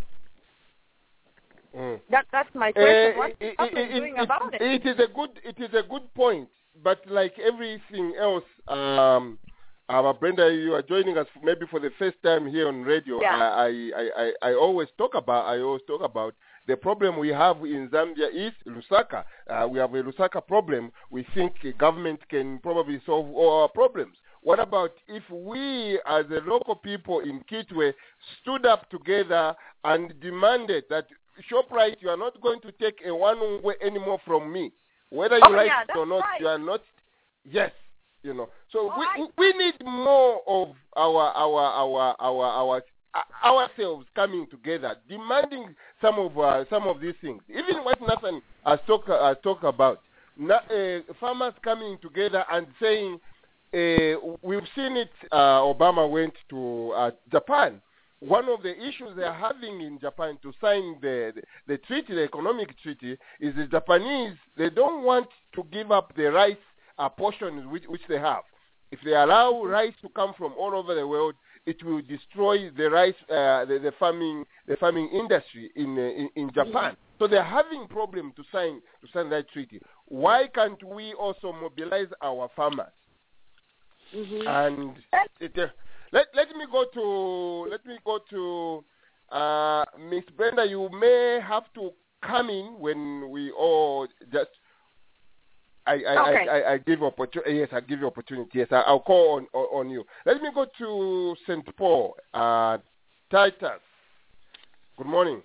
Mm. That that's my question. Uh, What's the government it, doing it, about it? It is a good it is a good point, but like everything else, um, uh, Brenda, you are joining us maybe for the first time here on radio. Yeah. I, I, I, I always talk about I always talk about the problem we have in Zambia is Lusaka. Uh, we have a Lusaka problem. We think the government can probably solve all our problems. What about if we, as the local people in Kitwe, stood up together and demanded that ShopRite, you are not going to take a one way anymore from me, whether you oh, like yeah, it or not. Right. You are not. Yes, you know. So oh, we I... we need more of our our our our our. ourselves coming together, demanding some of uh, some of these things. Even what Nathan has talked uh, talk about, Na, uh, farmers coming together and saying, uh, we've seen it. Uh, Obama went to uh, Japan. One of the issues they are having in Japan to sign the, the the treaty, the economic treaty, is the Japanese. They don't want to give up the rice uh, portions which which they have. If they allow rice to come from all over the world, it will destroy the rice, uh, the, the farming, the farming industry in, uh, in in Japan. So they're having problem to sign to sign that treaty. Why can't we also mobilize our farmers? Mm-hmm. And it, uh, let let me go to let me go to uh, Miss Brenda. You may have to come in when we all just. I, I, okay. I, I, I give opportunity. Yes, I give you opportunity. Yes, I, I'll call on, on on you. Let me go to Saint Paul. Uh, Titus. Good morning.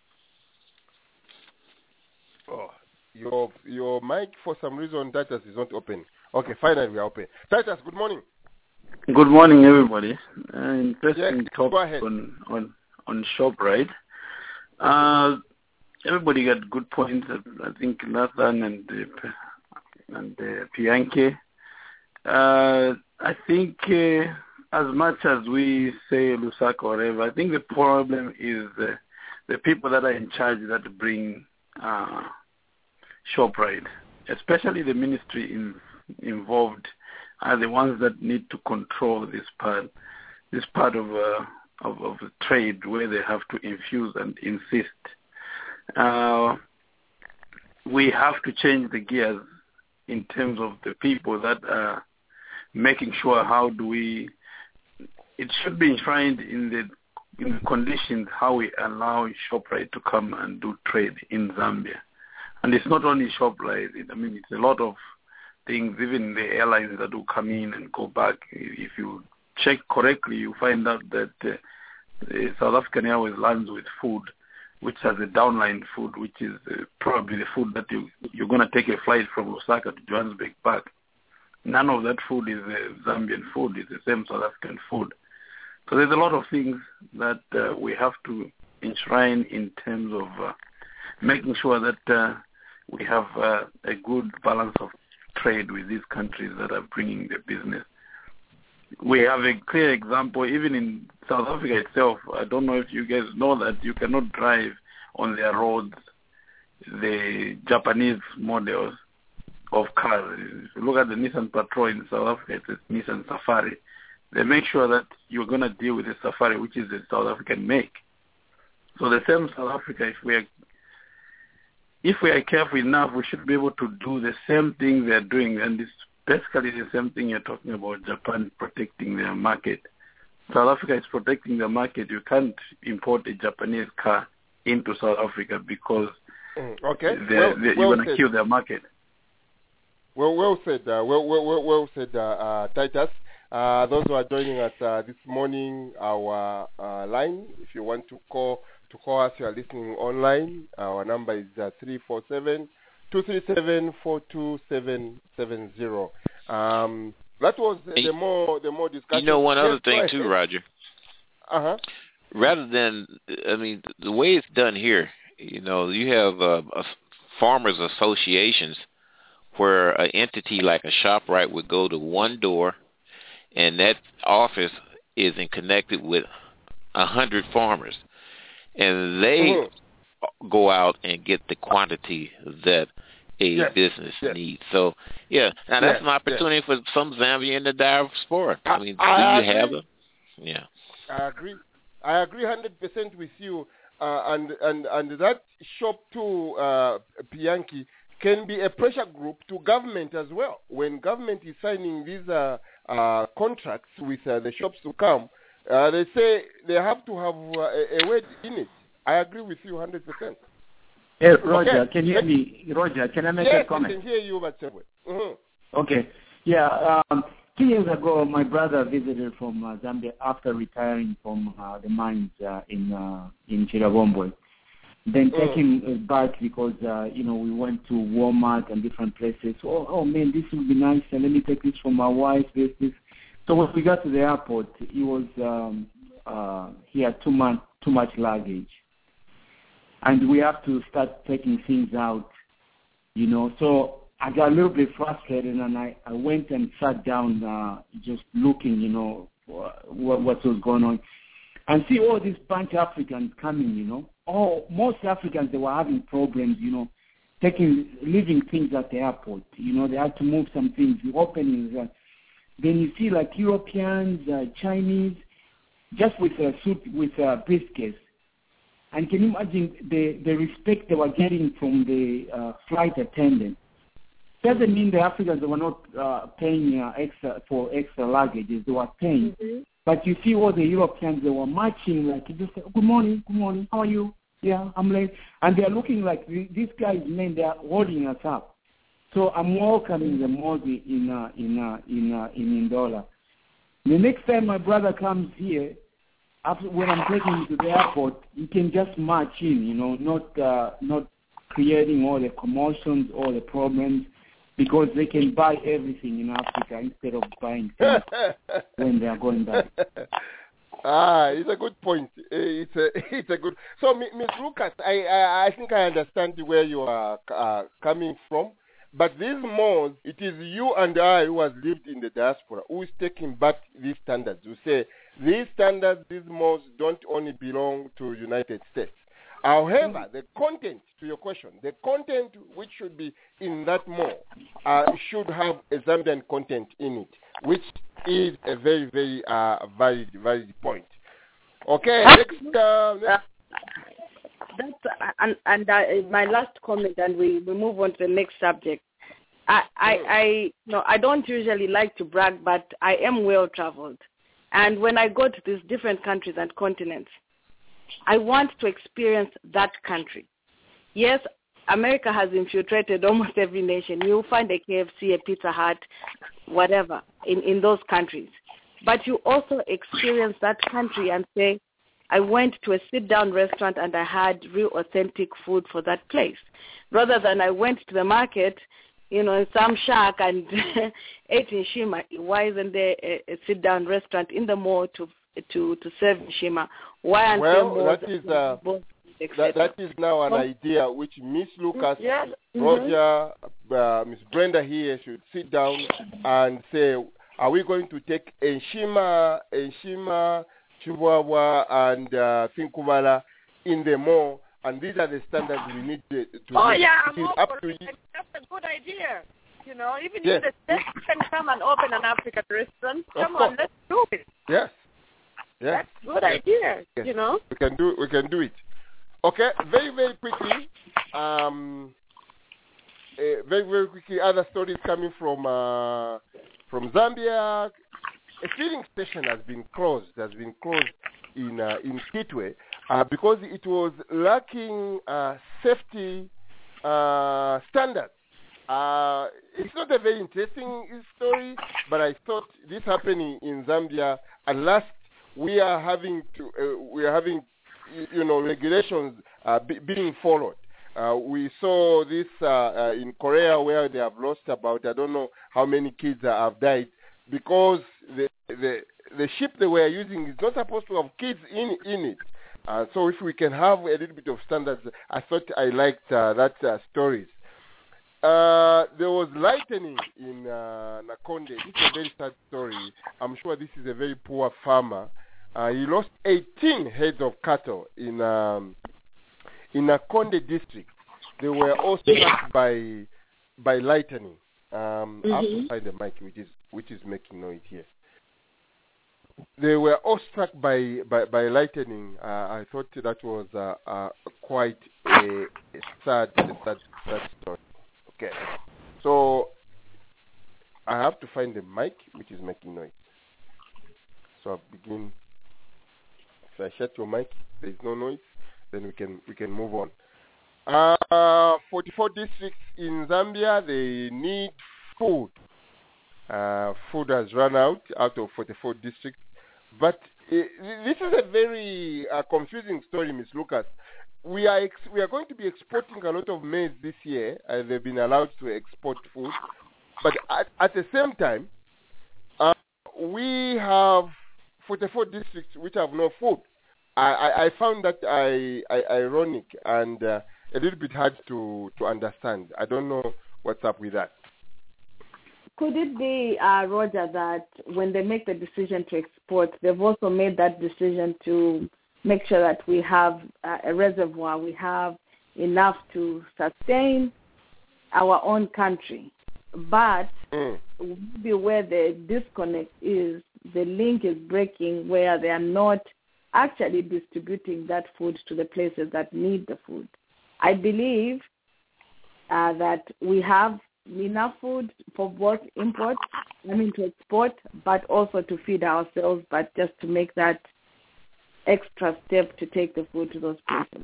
Oh, your your mic for some reason, Titus, is not open. Okay, finally we are open. Titus, good morning. Good morning, everybody. Uh, interesting yes, topic on on on ShopRite. Uh, everybody got good points. I think Nathan and. Uh, and uh, Pianke. Uh, I think uh, as much as we say Lusaka or whatever, I think the problem is uh, the people that are in charge that bring uh, ShopRite, especially the ministry in, involved, are the ones that need to control this part, this part of uh, of, of the trade where they have to infuse and insist. Uh, we have to change the gears in terms of the people that are making sure how do we, it should be enshrined in the, in the conditions how we allow ShopRite to come and do trade in Zambia. And it's not only ShopRite, I mean, it's a lot of things, even the airlines that will come in and go back. If you check correctly, you find out that uh, the South African Airways lands with food which has a downline food, which is uh, probably the food that you, you're going to take a flight from Lusaka to Johannesburg back. None of that food is uh, Zambian food. It's the same South African food. So there's a lot of things that uh, we have to enshrine in terms of uh, making sure that uh, we have uh, a good balance of trade with these countries that are bringing the business. We have a clear example, even in South Africa itself. I don't know if you guys know that you cannot drive on their roads the Japanese models of cars. If you look at the Nissan Patrol in South Africa, it's a Nissan Safari. They make sure that you're going to deal with the Safari, which is a South African make. So the same South Africa, if we are if we are careful enough, we should be able to do the same thing they're doing, and it's basically the same thing you're talking about, Japan protecting their market. South Africa is protecting their market. You can't import a Japanese car into South Africa because mm, okay. they're, well, they're, well you're going to kill their market. Well, well said. Uh, well, well, well, well said, uh, uh, Titus. Uh, those who are joining us uh, this morning, our uh, line, if you want to call to call us, you are listening online. Our number is uh, three four seven, two three seven, four two seven seven zero. Um, that was hey, the more the more discussion. You know, one yes, other thing too, Roger. Uh huh. Rather than, I mean, the way it's done here, you know, you have uh, a farmers associations where an entity like a ShopRite would go to one door and that office is in connected with a hundred farmers, and they mm-hmm. go out and get the quantity that a yes. business yes. needs. So, yeah, now that's yes. an opportunity yes. for some Zambian to diaspora. I mean, I, do I you agree. have it? Yeah. I agree. I agree one hundred percent with you. Uh, and, and, and that shop too, uh, Pianki, can be a pressure group to government as well. When government is signing these uh, uh, contracts with uh, the shops to come, uh, they say they have to have uh, a, a word in it. I agree with you one hundred percent. Hey, Roger, okay. Can you hear me? Roger, can I make yes, a comment? Yes, I can hear you, but mm-hmm. Okay. Yeah, um, two years ago, my brother visited from uh, Zambia after retiring from uh, the mines uh, in uh, in Chirabombwe. Then take him uh, back because, uh, you know, we went to Walmart and different places. Oh, oh man, this would be nice. And let me take this for my wife, this, this. So when we got to the airport, he was, um, uh, he had too much, too much luggage. And we have to start taking things out, you know. So I got a little bit frustrated, and I, I went and sat down uh, just looking, you know, what, what was going on. And see all these bunch of Africans coming, you know. Oh, most Africans, they were having problems, you know, taking, leaving things at the airport. You know, they had to move some things, the openings. Uh, then you see like Europeans, uh, Chinese, just with a suit, with a briefcase. And can you imagine the, the respect they were getting from the uh, flight attendant? Doesn't mean the Africans were not uh, paying uh, extra for extra luggages. They were paying. Mm-hmm. But you see all the Europeans, they were marching like, just say, good morning, good morning, how are you? Yeah, I'm late. And they're looking like these guys, man, they're holding us up. So I'm welcoming them all in uh, in uh, in uh, in Ndola. The next time my brother comes here, after when I'm taking him to the airport, he can just march in, you know, not uh, not creating all the commotions, all the problems, because they can buy everything in Africa instead of buying things when they are going back. Ah, it's a good point. It's a it's a good. So, Miz Lucas, I, I I think I understand where you are uh, coming from. But these malls, it is you and I who has lived in the diaspora who is taking back these standards. We say these standards, these malls don't only belong to United States. However, the content, to your question, the content which should be in that mall uh, should have a Zambian content in it, which is a very, very uh, valid, valid point. Okay, next. Uh, next. That's, uh, and and uh, my last comment, and we, we move on to the next subject. I, I, I, no, I don't usually like to brag, but I am well traveled, and when I go to these different countries and continents, I want to experience that country. Yes, America has infiltrated almost every nation. You'll find a K F C, a Pizza Hut, whatever, in, in those countries. But you also experience that country and say, I went to a sit-down restaurant and I had real authentic food for that place, rather than I went to the market, you know, in some shack and ate in Shima. Why isn't there a, a sit-down restaurant in the mall to to to serve Shima? Why aren't well, there more? That is, uh, that, that is now an idea which Miss Lucas, yeah. Roger, mm-hmm. uh, Miss Brenda here should sit down and say, are we going to take Nshima, Nshima, Chihuahua, and uh, Finkubala in the mall, and these are the standards we need to. to oh yeah, I'm up to you. That's a good idea. You know, even yes. if the state can come and open an African restaurant, come on, let's do it. Yes. Yes. That's a good idea. Yes. You know, we can do we can do it. Okay, very very quickly. Um, uh, very very quickly. Other stories coming from uh, from Zambia. A filling station has been closed. Has been closed in uh, in Kitwe uh, because it was lacking uh, safety uh, standards. Uh, it's not a very interesting story, but I thought this happening in Zambia. At last, we are having to uh, we are having you know regulations uh, be, being followed. Uh, we saw this uh, uh, in Korea where they have lost about I don't know how many kids uh, have died. Because the, the the ship they were using is not supposed to have kids in in it. Uh, so if we can have a little bit of standards, I thought I liked uh, that uh, stories. Uh, there was lightning in uh, Nakonde. This is a very sad story. I'm sure this is a very poor farmer. Uh, he lost eighteen heads of cattle in um, in Nakonde district. They were all struck by by lightning. Um, mm-hmm. I have to find the mic, which is which is making noise here. They were all struck by by, by lightning. Uh, I thought that was uh, uh, quite a, a sad, a sad, sad story. Okay, so I have to find the mic, which is making noise. So I begin. If I shut your mic, there is no noise. Then we can we can move on. Uh, forty-four districts in Zambia, they need food. Uh, food has run out out of forty-four districts. But uh, this is a very uh, confusing story, Miz Lucas. We are ex- we are going to be exporting a lot of maize this year. Uh, they've been allowed to export food. But at, at the same time, uh, we have forty-four districts which have no food. I, I, I found that I, I, ironic and uh, a little bit hard to, to understand. I don't know what's up with that. Could it be, uh, Roger, that when they make the decision to export, they've also made that decision to make sure that we have uh, a reservoir, we have enough to sustain our own country. But mm. maybe where the disconnect is, the link is breaking where they are not actually distributing that food to the places that need the food. I believe uh, that we have enough food for both import, I mean to export, but also to feed ourselves, but just to make that extra step to take the food to those places.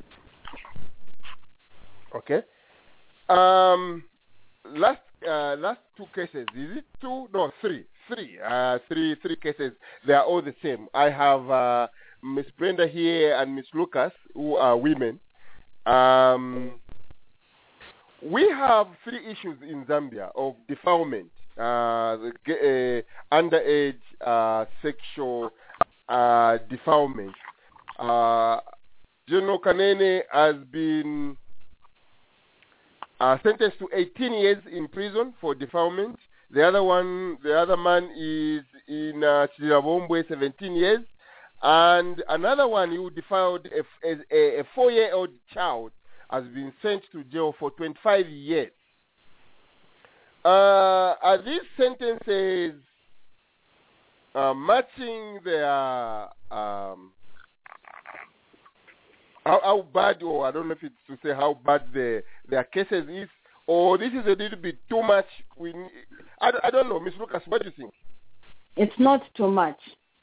Okay. Um, last uh, last two cases, is it two? No, three. Three. Uh, three three cases. They are all the same. I have uh, Miss Brenda here and Miss Lucas, who are women. Um, we have three issues in Zambia of defilement, uh, the, uh, underage uh, sexual uh, defilement. Uh, General Kanene has been uh, sentenced to eighteen years in prison for defilement. The other one, the other man is in uh, Chirabombwe, seventeen years. And another one who defiled a, a, a four-year-old child has been sent to jail for twenty-five years. Uh, are these sentences uh, matching their um, how, how bad, or I don't know if it's to say how bad the, their cases is, or this is a little bit too much? We, I, I don't know, Miz Lucas, what do you think? It's not too much.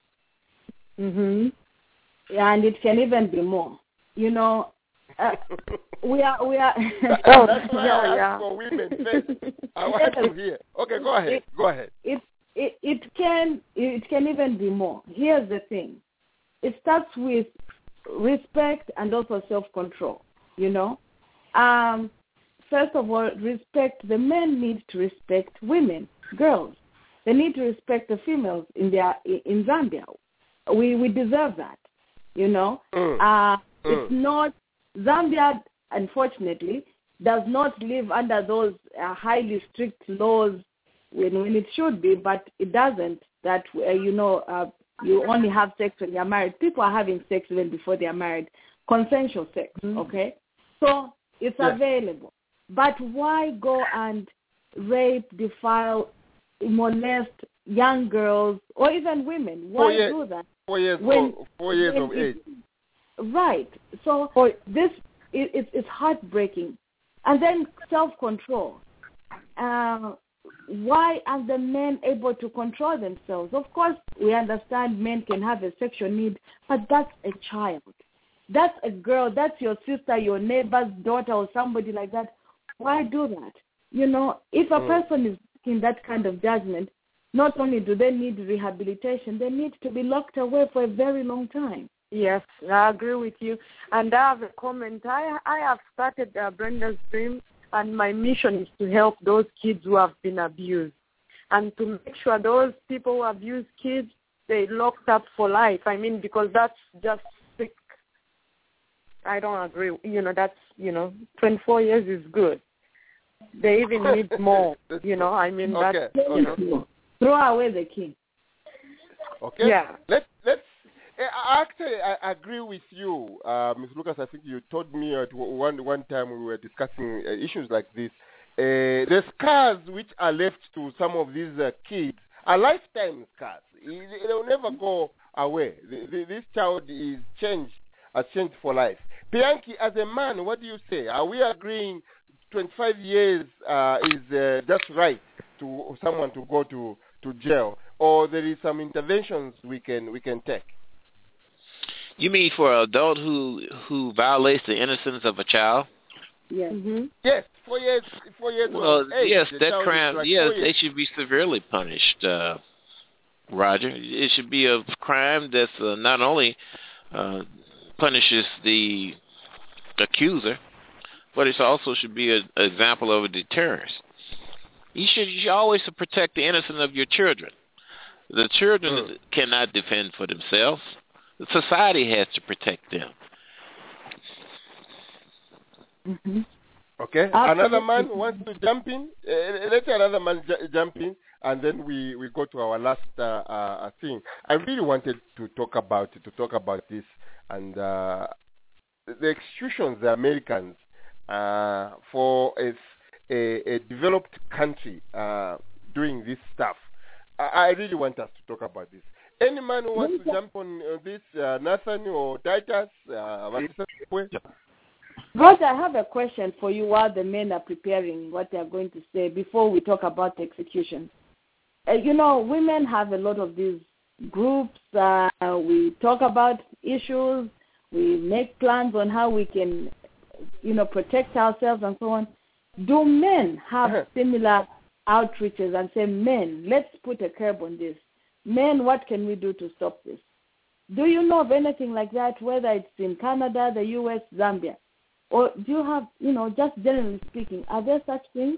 Mhm. And it can even be more. You know, uh, we are we are. oh, that's why yeah, I asked yeah. for women first. I want to hear. Okay, go ahead. It, go ahead. It, it it can it can even be more. Here's the thing. It starts with respect and also self-control. You know, um, first of all, respect. The men need to respect women, girls. They need to respect the females in their in Zambia. We we deserve that, you know. Mm. Uh, mm. It's not, Zambia, unfortunately, does not live under those uh, highly strict laws when, when it should be, but it doesn't, that, uh, you know, uh, you only have sex when you're married. People are having sex even before they're married, consensual sex, mm. okay? So it's yeah. available. But why go and rape, defile, molest young girls or even women? Why years, do that? Four years, when, old, four years of age. Right. So this it, it, it's heartbreaking. And then self-control. Uh, why are the men able to control themselves? Of course, we understand men can have a sexual need, but that's a child. That's a girl. That's your sister, your neighbor's daughter, or somebody like that. Why do that? You know, if a mm. person is making that kind of judgment, not only do they need rehabilitation, they need to be locked away for a very long time. Yes, I agree with you. And I have a comment. I I have started uh, Brenda's Dream, and my mission is to help those kids who have been abused and to make sure those people who abuse kids, they locked up for life. I mean, because that's just sick. I don't agree. You know, that's, you know, twenty-four years is good. they even need more. You know, I mean, okay. that's, okay. you know. Throw away the king. Okay. Yeah. Let's let's. I actually, I agree with you, uh, Miz Lucas. I think you told me at one one time we were discussing uh, issues like this. Uh, the scars which are left to some of these uh, kids are lifetime scars. They will never go away. The, the, this child is changed, has changed for life. Bianchi, as a man, what do you say? Are we agreeing twenty-five years uh, is uh, just right to someone to go to, to jail, or there is some interventions we can we can take? You mean for an adult who who violates the innocence of a child? Yes. Mm-hmm. Yes, four years, four years Well, of age. yes, The that child crime. is like Yes, four they years. should be severely punished, uh, Roger. It should be a crime that's uh, not only uh, punishes the accuser, but it also should be an example of a deterrence. You should, you should always protect the innocence of your children. The children mm. cannot defend for themselves. The society has to protect them. Mm-hmm. Okay. Absolutely. Another man wants to jump in. Uh, let another man j- jump in, and then we, we go to our last uh, uh, thing. I really wanted to talk about to talk about this and uh, the executions, the Americans, uh, for a, a, a developed country uh, doing this stuff. I, I really want us to talk about this. Any man who wants to jump on uh, this, uh, Nathan or Titus? Uh, Roger, I have a question for you while the men are preparing what they are going to say before we talk about execution. Uh, you know, women have a lot of these groups. Uh, we talk about issues. We make plans on how we can, you know, protect ourselves and so on. Do men have similar outreaches and say, men, let's put a curb on this? Men, what can we do to stop this? Do you know of anything like that, whether it's in Canada, the U S, Zambia? Or do you have, you know, just generally speaking, are there such things?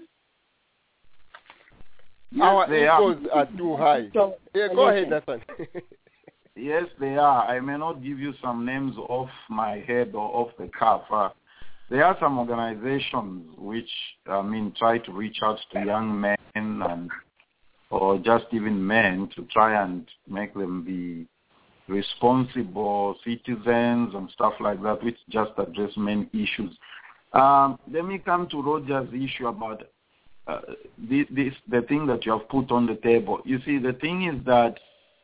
Yes, Our egos are. are too high. Yeah, go ahead, Nathan. Yes, they are. I may not give you some names off my head or off the cuff. Uh, there are some organizations which, I mean, try to reach out to young men and or just even men to try and make them be responsible citizens and stuff like that, which just address main issues. Um, let me come to Roger's issue about uh, this, this, the thing that you have put on the table. You see, the thing is that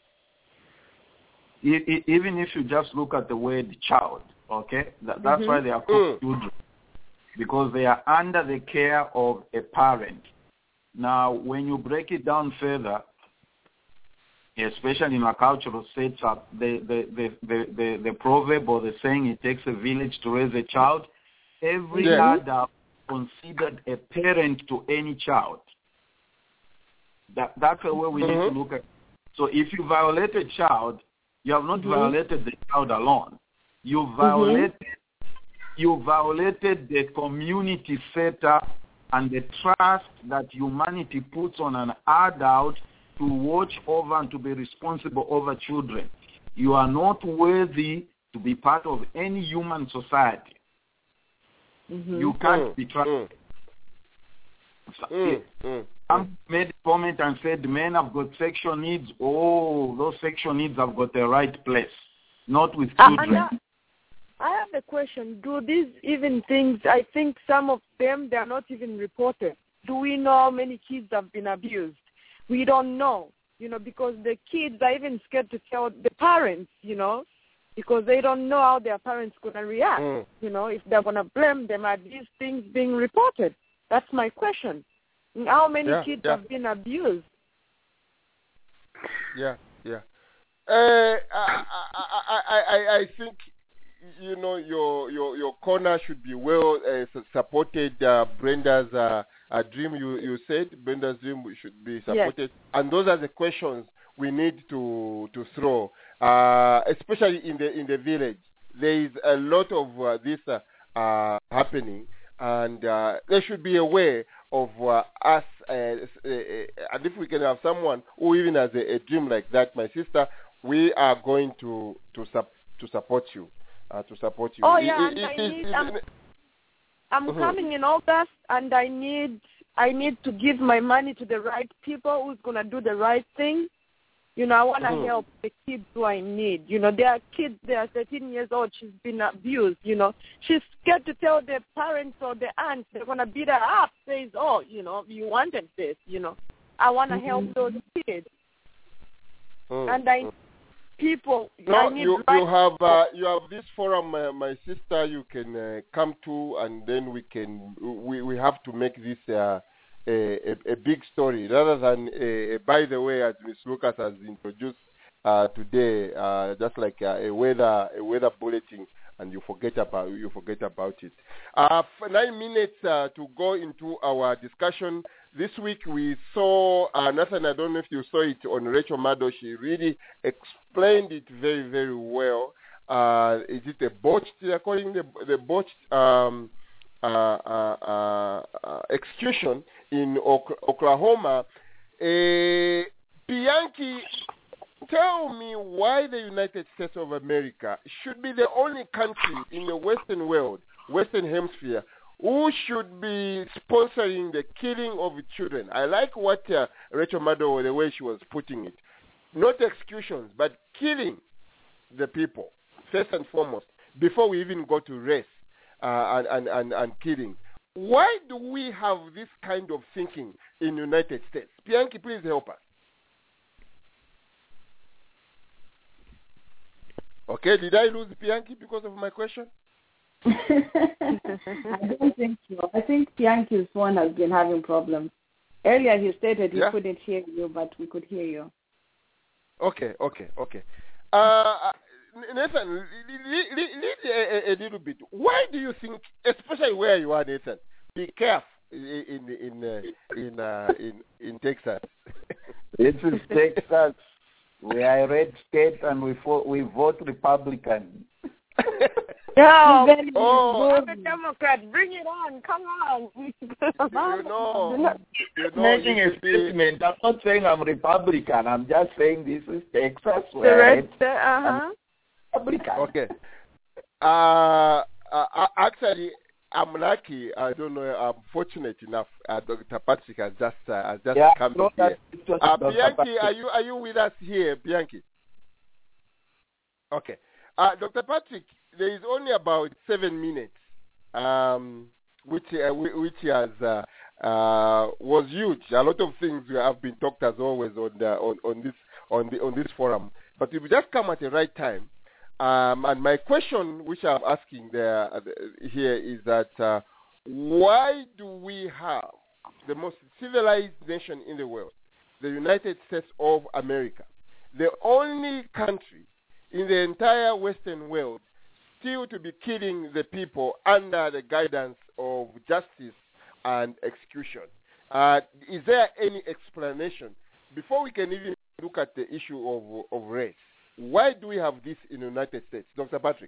it, it, even if you just look at the word child, okay, that, that's mm-hmm. why they are called children, because they are under the care of a parent. Now, when you break it down further, especially in a cultural setup, the, the, the, the, the, the proverb or the saying, it takes a village to raise a child, every yeah. adult considered a parent to any child. That, that's the way we mm-hmm. need to look at it. So if you violate a child, you have not mm-hmm. violated the child alone. You violated, mm-hmm. you violated the community setup and the trust that humanity puts on an adult to watch over and to be responsible over children. You are not worthy to be part of any human society. Mm-hmm. You can't mm, be trusted. Mm, mm, mm, Some made a comment and said men have got sexual needs. Oh, those sexual needs have got the right place, not with children. Uh, I have a question. Do these even things, I think some of them, they are not even reported. Do we know how many kids have been abused? We don't know, you know, because the kids are even scared to tell the parents, you know, because they don't know how their parents going to react, mm. you know, if they're going to blame them at these things being reported. That's my question. How many yeah, kids yeah. have been abused? Yeah, yeah. Uh, I, I, I, I, I think, you know, your your your corner should be well uh, supported. Uh, Brenda's uh, uh, dream, you, you said, Brenda's dream should be supported. Yes. And those are the questions we need to to throw, uh, especially in the in the village. There is a lot of uh, this uh, uh, happening, and uh, there should be a way of uh, us, uh, uh, and if we can have someone who even has a, a dream like that, my sister, we are going to to, sup- to support you. Uh, to support you. Oh yeah, it, and it, I it, need. it, I'm, it, I'm mm-hmm. coming in August, and I need I need to give my money to the right people who's going to do the right thing. You know, I want to mm-hmm. help the kids who I need. You know, there are kids, they are thirteen years old, she's been abused, you know. She's scared to tell their parents or the aunts they're going to beat her up, says, oh, you know, you wanted this, you know. I want to mm-hmm. help those kids. Mm-hmm. And I people, no, I need you, right you have uh, you have this forum, uh, my sister, you can uh, come to, and then we can, we, we have to make this uh, A, a, a big story rather than a, a, by the way, as Miz Lucas has introduced uh, today, uh, just like a, a weather a weather bulletin, and you forget about you forget about it. Uh, for nine minutes uh, to go into our discussion. This week we saw uh, Nathan. I don't know if you saw it on Rachel Maddow. She really explained it very very well. Uh, is it a botched? They're calling the the botched. Um, Uh, uh, uh, uh, execution in o- Oklahoma. Uh, Bianchi, tell me why the United States of America should be the only country in the Western world, Western Hemisphere, who should be sponsoring the killing of children. I like what uh, Rachel Maddow, the way she was putting it. Not executions, but killing the people, first and foremost, before we even go to race. Uh, and, and, and, and killing. Why do we have this kind of thinking in the United States? Bianchi, please help us. Okay, did I lose Bianchi because of my question? I don't think so. I think Bianchi's phone has been having problems. Earlier he stated he yeah? couldn't hear you, but we could hear you. Okay, okay, okay. Uh, Nathan, lead a, a little bit. Why do you think, especially where you are, Nathan, be careful in in uh, in uh, in in Texas? This is Texas. We are a red state, and we vote, we vote Republican. No, oh, I'm a Democrat. Bring it on. Come on. You know, you know making a statement. I'm not saying I'm Republican. I'm just saying this is Texas. The red state. Uh huh. Okay. Uh, uh, actually, I'm lucky. I don't know. I'm fortunate enough. Uh, Doctor Patrick has just uh, has just yeah, come no, here. Uh, Bianchi, are you are you with us here, Bianchi? Okay. Uh, Doctor Patrick, there is only about seven minutes, um, which uh, which has uh, uh, was huge. A lot of things have been talked as always on the, on on this on the on this forum, but we've just come at the right time. Um, and my question, which I'm asking there uh, here, is that uh, why do we have the most civilized nation in the world, the United States of America, the only country in the entire Western world still to be killing the people under the guidance of justice and execution? Uh, is there any explanation before we can even look at the issue of, of race? Why do we have this in the United States? Doctor Patrick.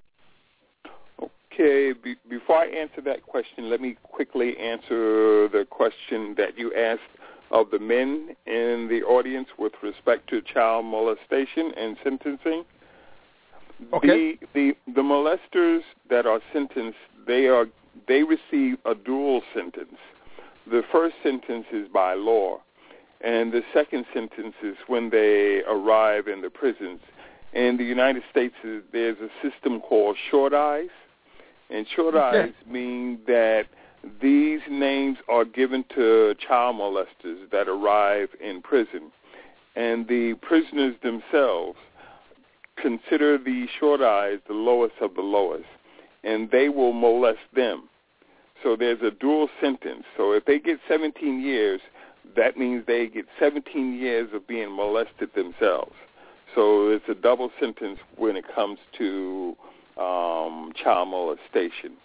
Okay, be, before I answer that question, let me quickly answer the question that you asked of the men in the audience with respect to child molestation and sentencing. Okay. The, the, the molesters that are sentenced, they are they receive a dual sentence. The first sentence is by law, and the second sentence is when they arrive in the prisons. In the United States, there's a system called short eyes, and short okay. eyes mean that these names are given to child molesters that arrive in prison, and the prisoners themselves consider the short eyes the lowest of the lowest, and they will molest them. So there's a dual sentence. So if they get seventeen years, that means they get seventeen years of being molested themselves. So it's a double sentence when it comes to um, child molestation.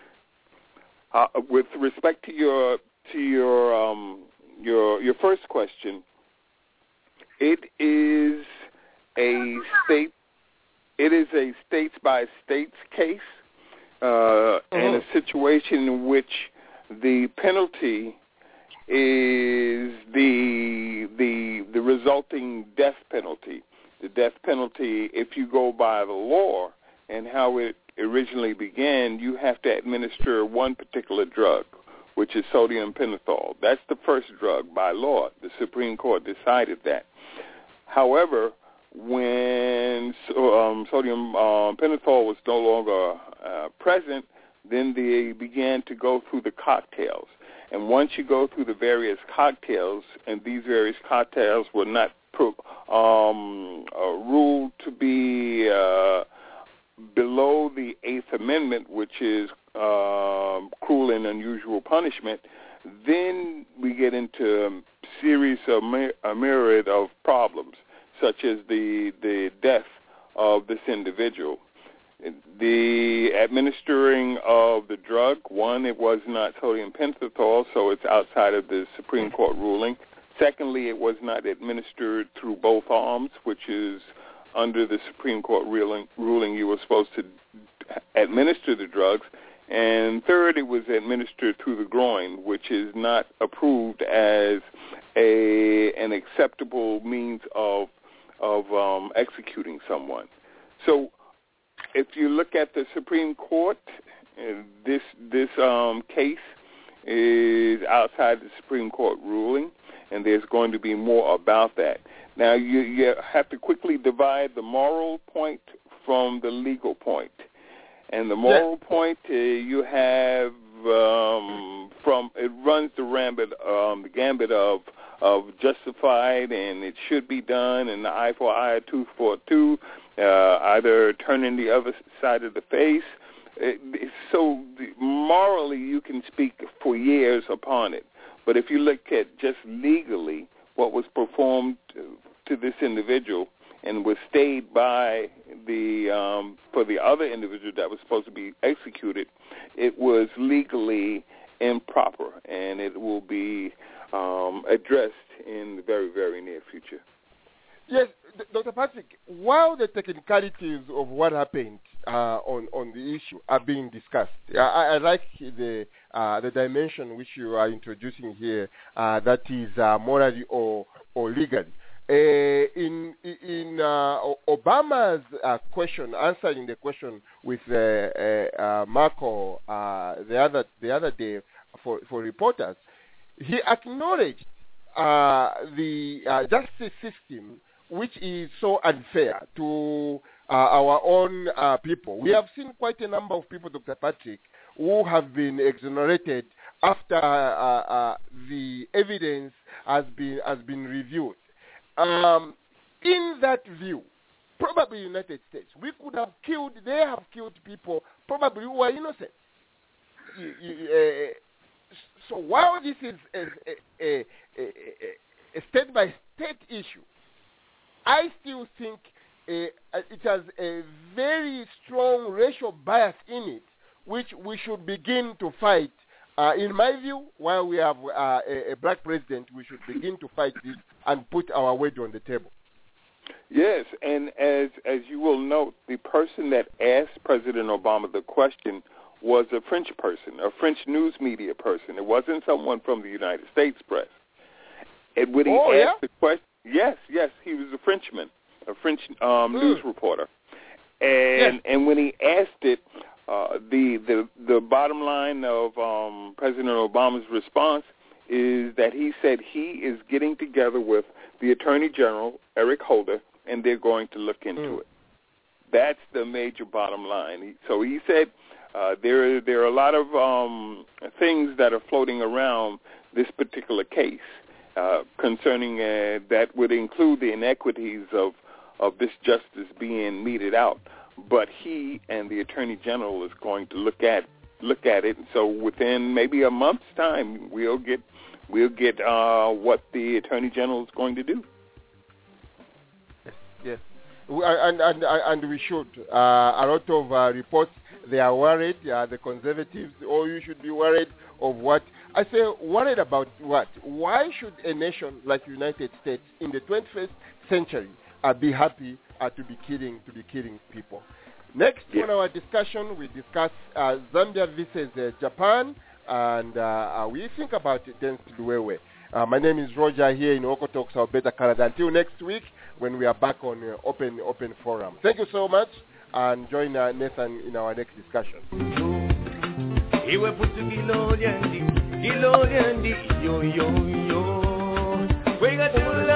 Uh, with respect to your to your um, your your first question, it is a state it is a states by states case uh, mm-hmm. and a situation in which the penalty is the the the resulting death penalty. The death penalty, if you go by the law and how it originally began, you have to administer one particular drug, which is sodium pentothal. That's the first drug by law. The Supreme Court decided that. However, when um, sodium um, pentothal was no longer uh, present, then they began to go through the cocktails. And once you go through the various cocktails, and these various cocktails were not pro- um, uh, ruled to be uh, below the Eighth Amendment, which is uh, cruel and unusual punishment, then we get into a series of my- a myriad of problems, such as the the death of this individual. The administering of the drug, one, it was not sodium pentothal, so it's outside of the Supreme Court ruling. Secondly, it was not administered through both arms, which is under the Supreme Court ruling, ruling you were supposed to administer the drugs. And third, it was administered through the groin, which is not approved as a an acceptable means of of um, executing someone. So if you look at the Supreme Court, uh, this this um, case is outside the Supreme Court ruling, and there's going to be more about that. Now, you, you have to quickly divide the moral point from the legal point. And the moral yeah. point, uh, you have um, from it runs the rambit, um, the gambit of of justified and it should be done, and the eye for eye, tooth for tooth, uh, either turning the other side of the face. It, so morally, you can speak for years upon it. But if you look at just legally what was performed to, to this individual and was stayed by the um, for the other individual that was supposed to be executed, it was legally improper, and it will be um, addressed in the very, very near future. Yes, Doctor Patrick, while the technicalities of what happened uh, on on the issue are being discussed, I, I like the uh, the dimension which you are introducing here, uh, that is uh, morally or or legally. Uh, in in uh, Obama's uh, question, answering the question with uh, uh, uh, Marco uh, the other the other day for for reporters, he acknowledged uh, the uh, justice system, which is so unfair to uh, our own uh, people. We have seen quite a number of people, Doctor Patrick, who have been exonerated after uh, uh, the evidence has been has been reviewed. Um, in that view, probably United States, we could have killed, they have killed people probably who are innocent. Uh, so while this is a, a, a, a state-by-state issue, I still think uh, it has a very strong racial bias in it, which we should begin to fight. Uh, in my view, while we have uh, a, a black president, we should begin to fight this and put our weight on the table. Yes, and as as you will note, the person that asked President Obama the question was a French person, a French news media person. It wasn't someone from the United States press. And when he oh, asked yeah? the question, yes, yes, he was a Frenchman, a French um, mm. news reporter. And yes. and when he asked it, Uh, the, the the bottom line of um, President Obama's response is that he said he is getting together with the Attorney General, Eric Holder, and they're going to look into mm. it. That's the major bottom line. He, so he said uh, there, there are a lot of um, things that are floating around this particular case uh, concerning uh, that would include the inequities of, of this justice being meted out. But he and the Attorney General is going to look at look at it. And so within maybe a month's time, we'll get we'll get uh, what the Attorney General is going to do. Yes, yes, and and and we should. Uh, a lot of uh, reports, they are worried. Uh, the conservatives, oh, you should be worried of what? I say worried about what? Why should a nation like the United States in the twenty-first century uh, be happy Uh, to be killing to be killing people? Next yeah. on our discussion, we discuss uh, Zambia versus uh, Japan, and uh, uh, we think about Denis Luwewe. Uh, my name is Roger here in Okotoks, Alberta, Canada. Until next week, when we are back on uh, open open forum. Thank you so much, and join uh, Nathan in our next discussion. Ilo yandi yo yo yo. We got to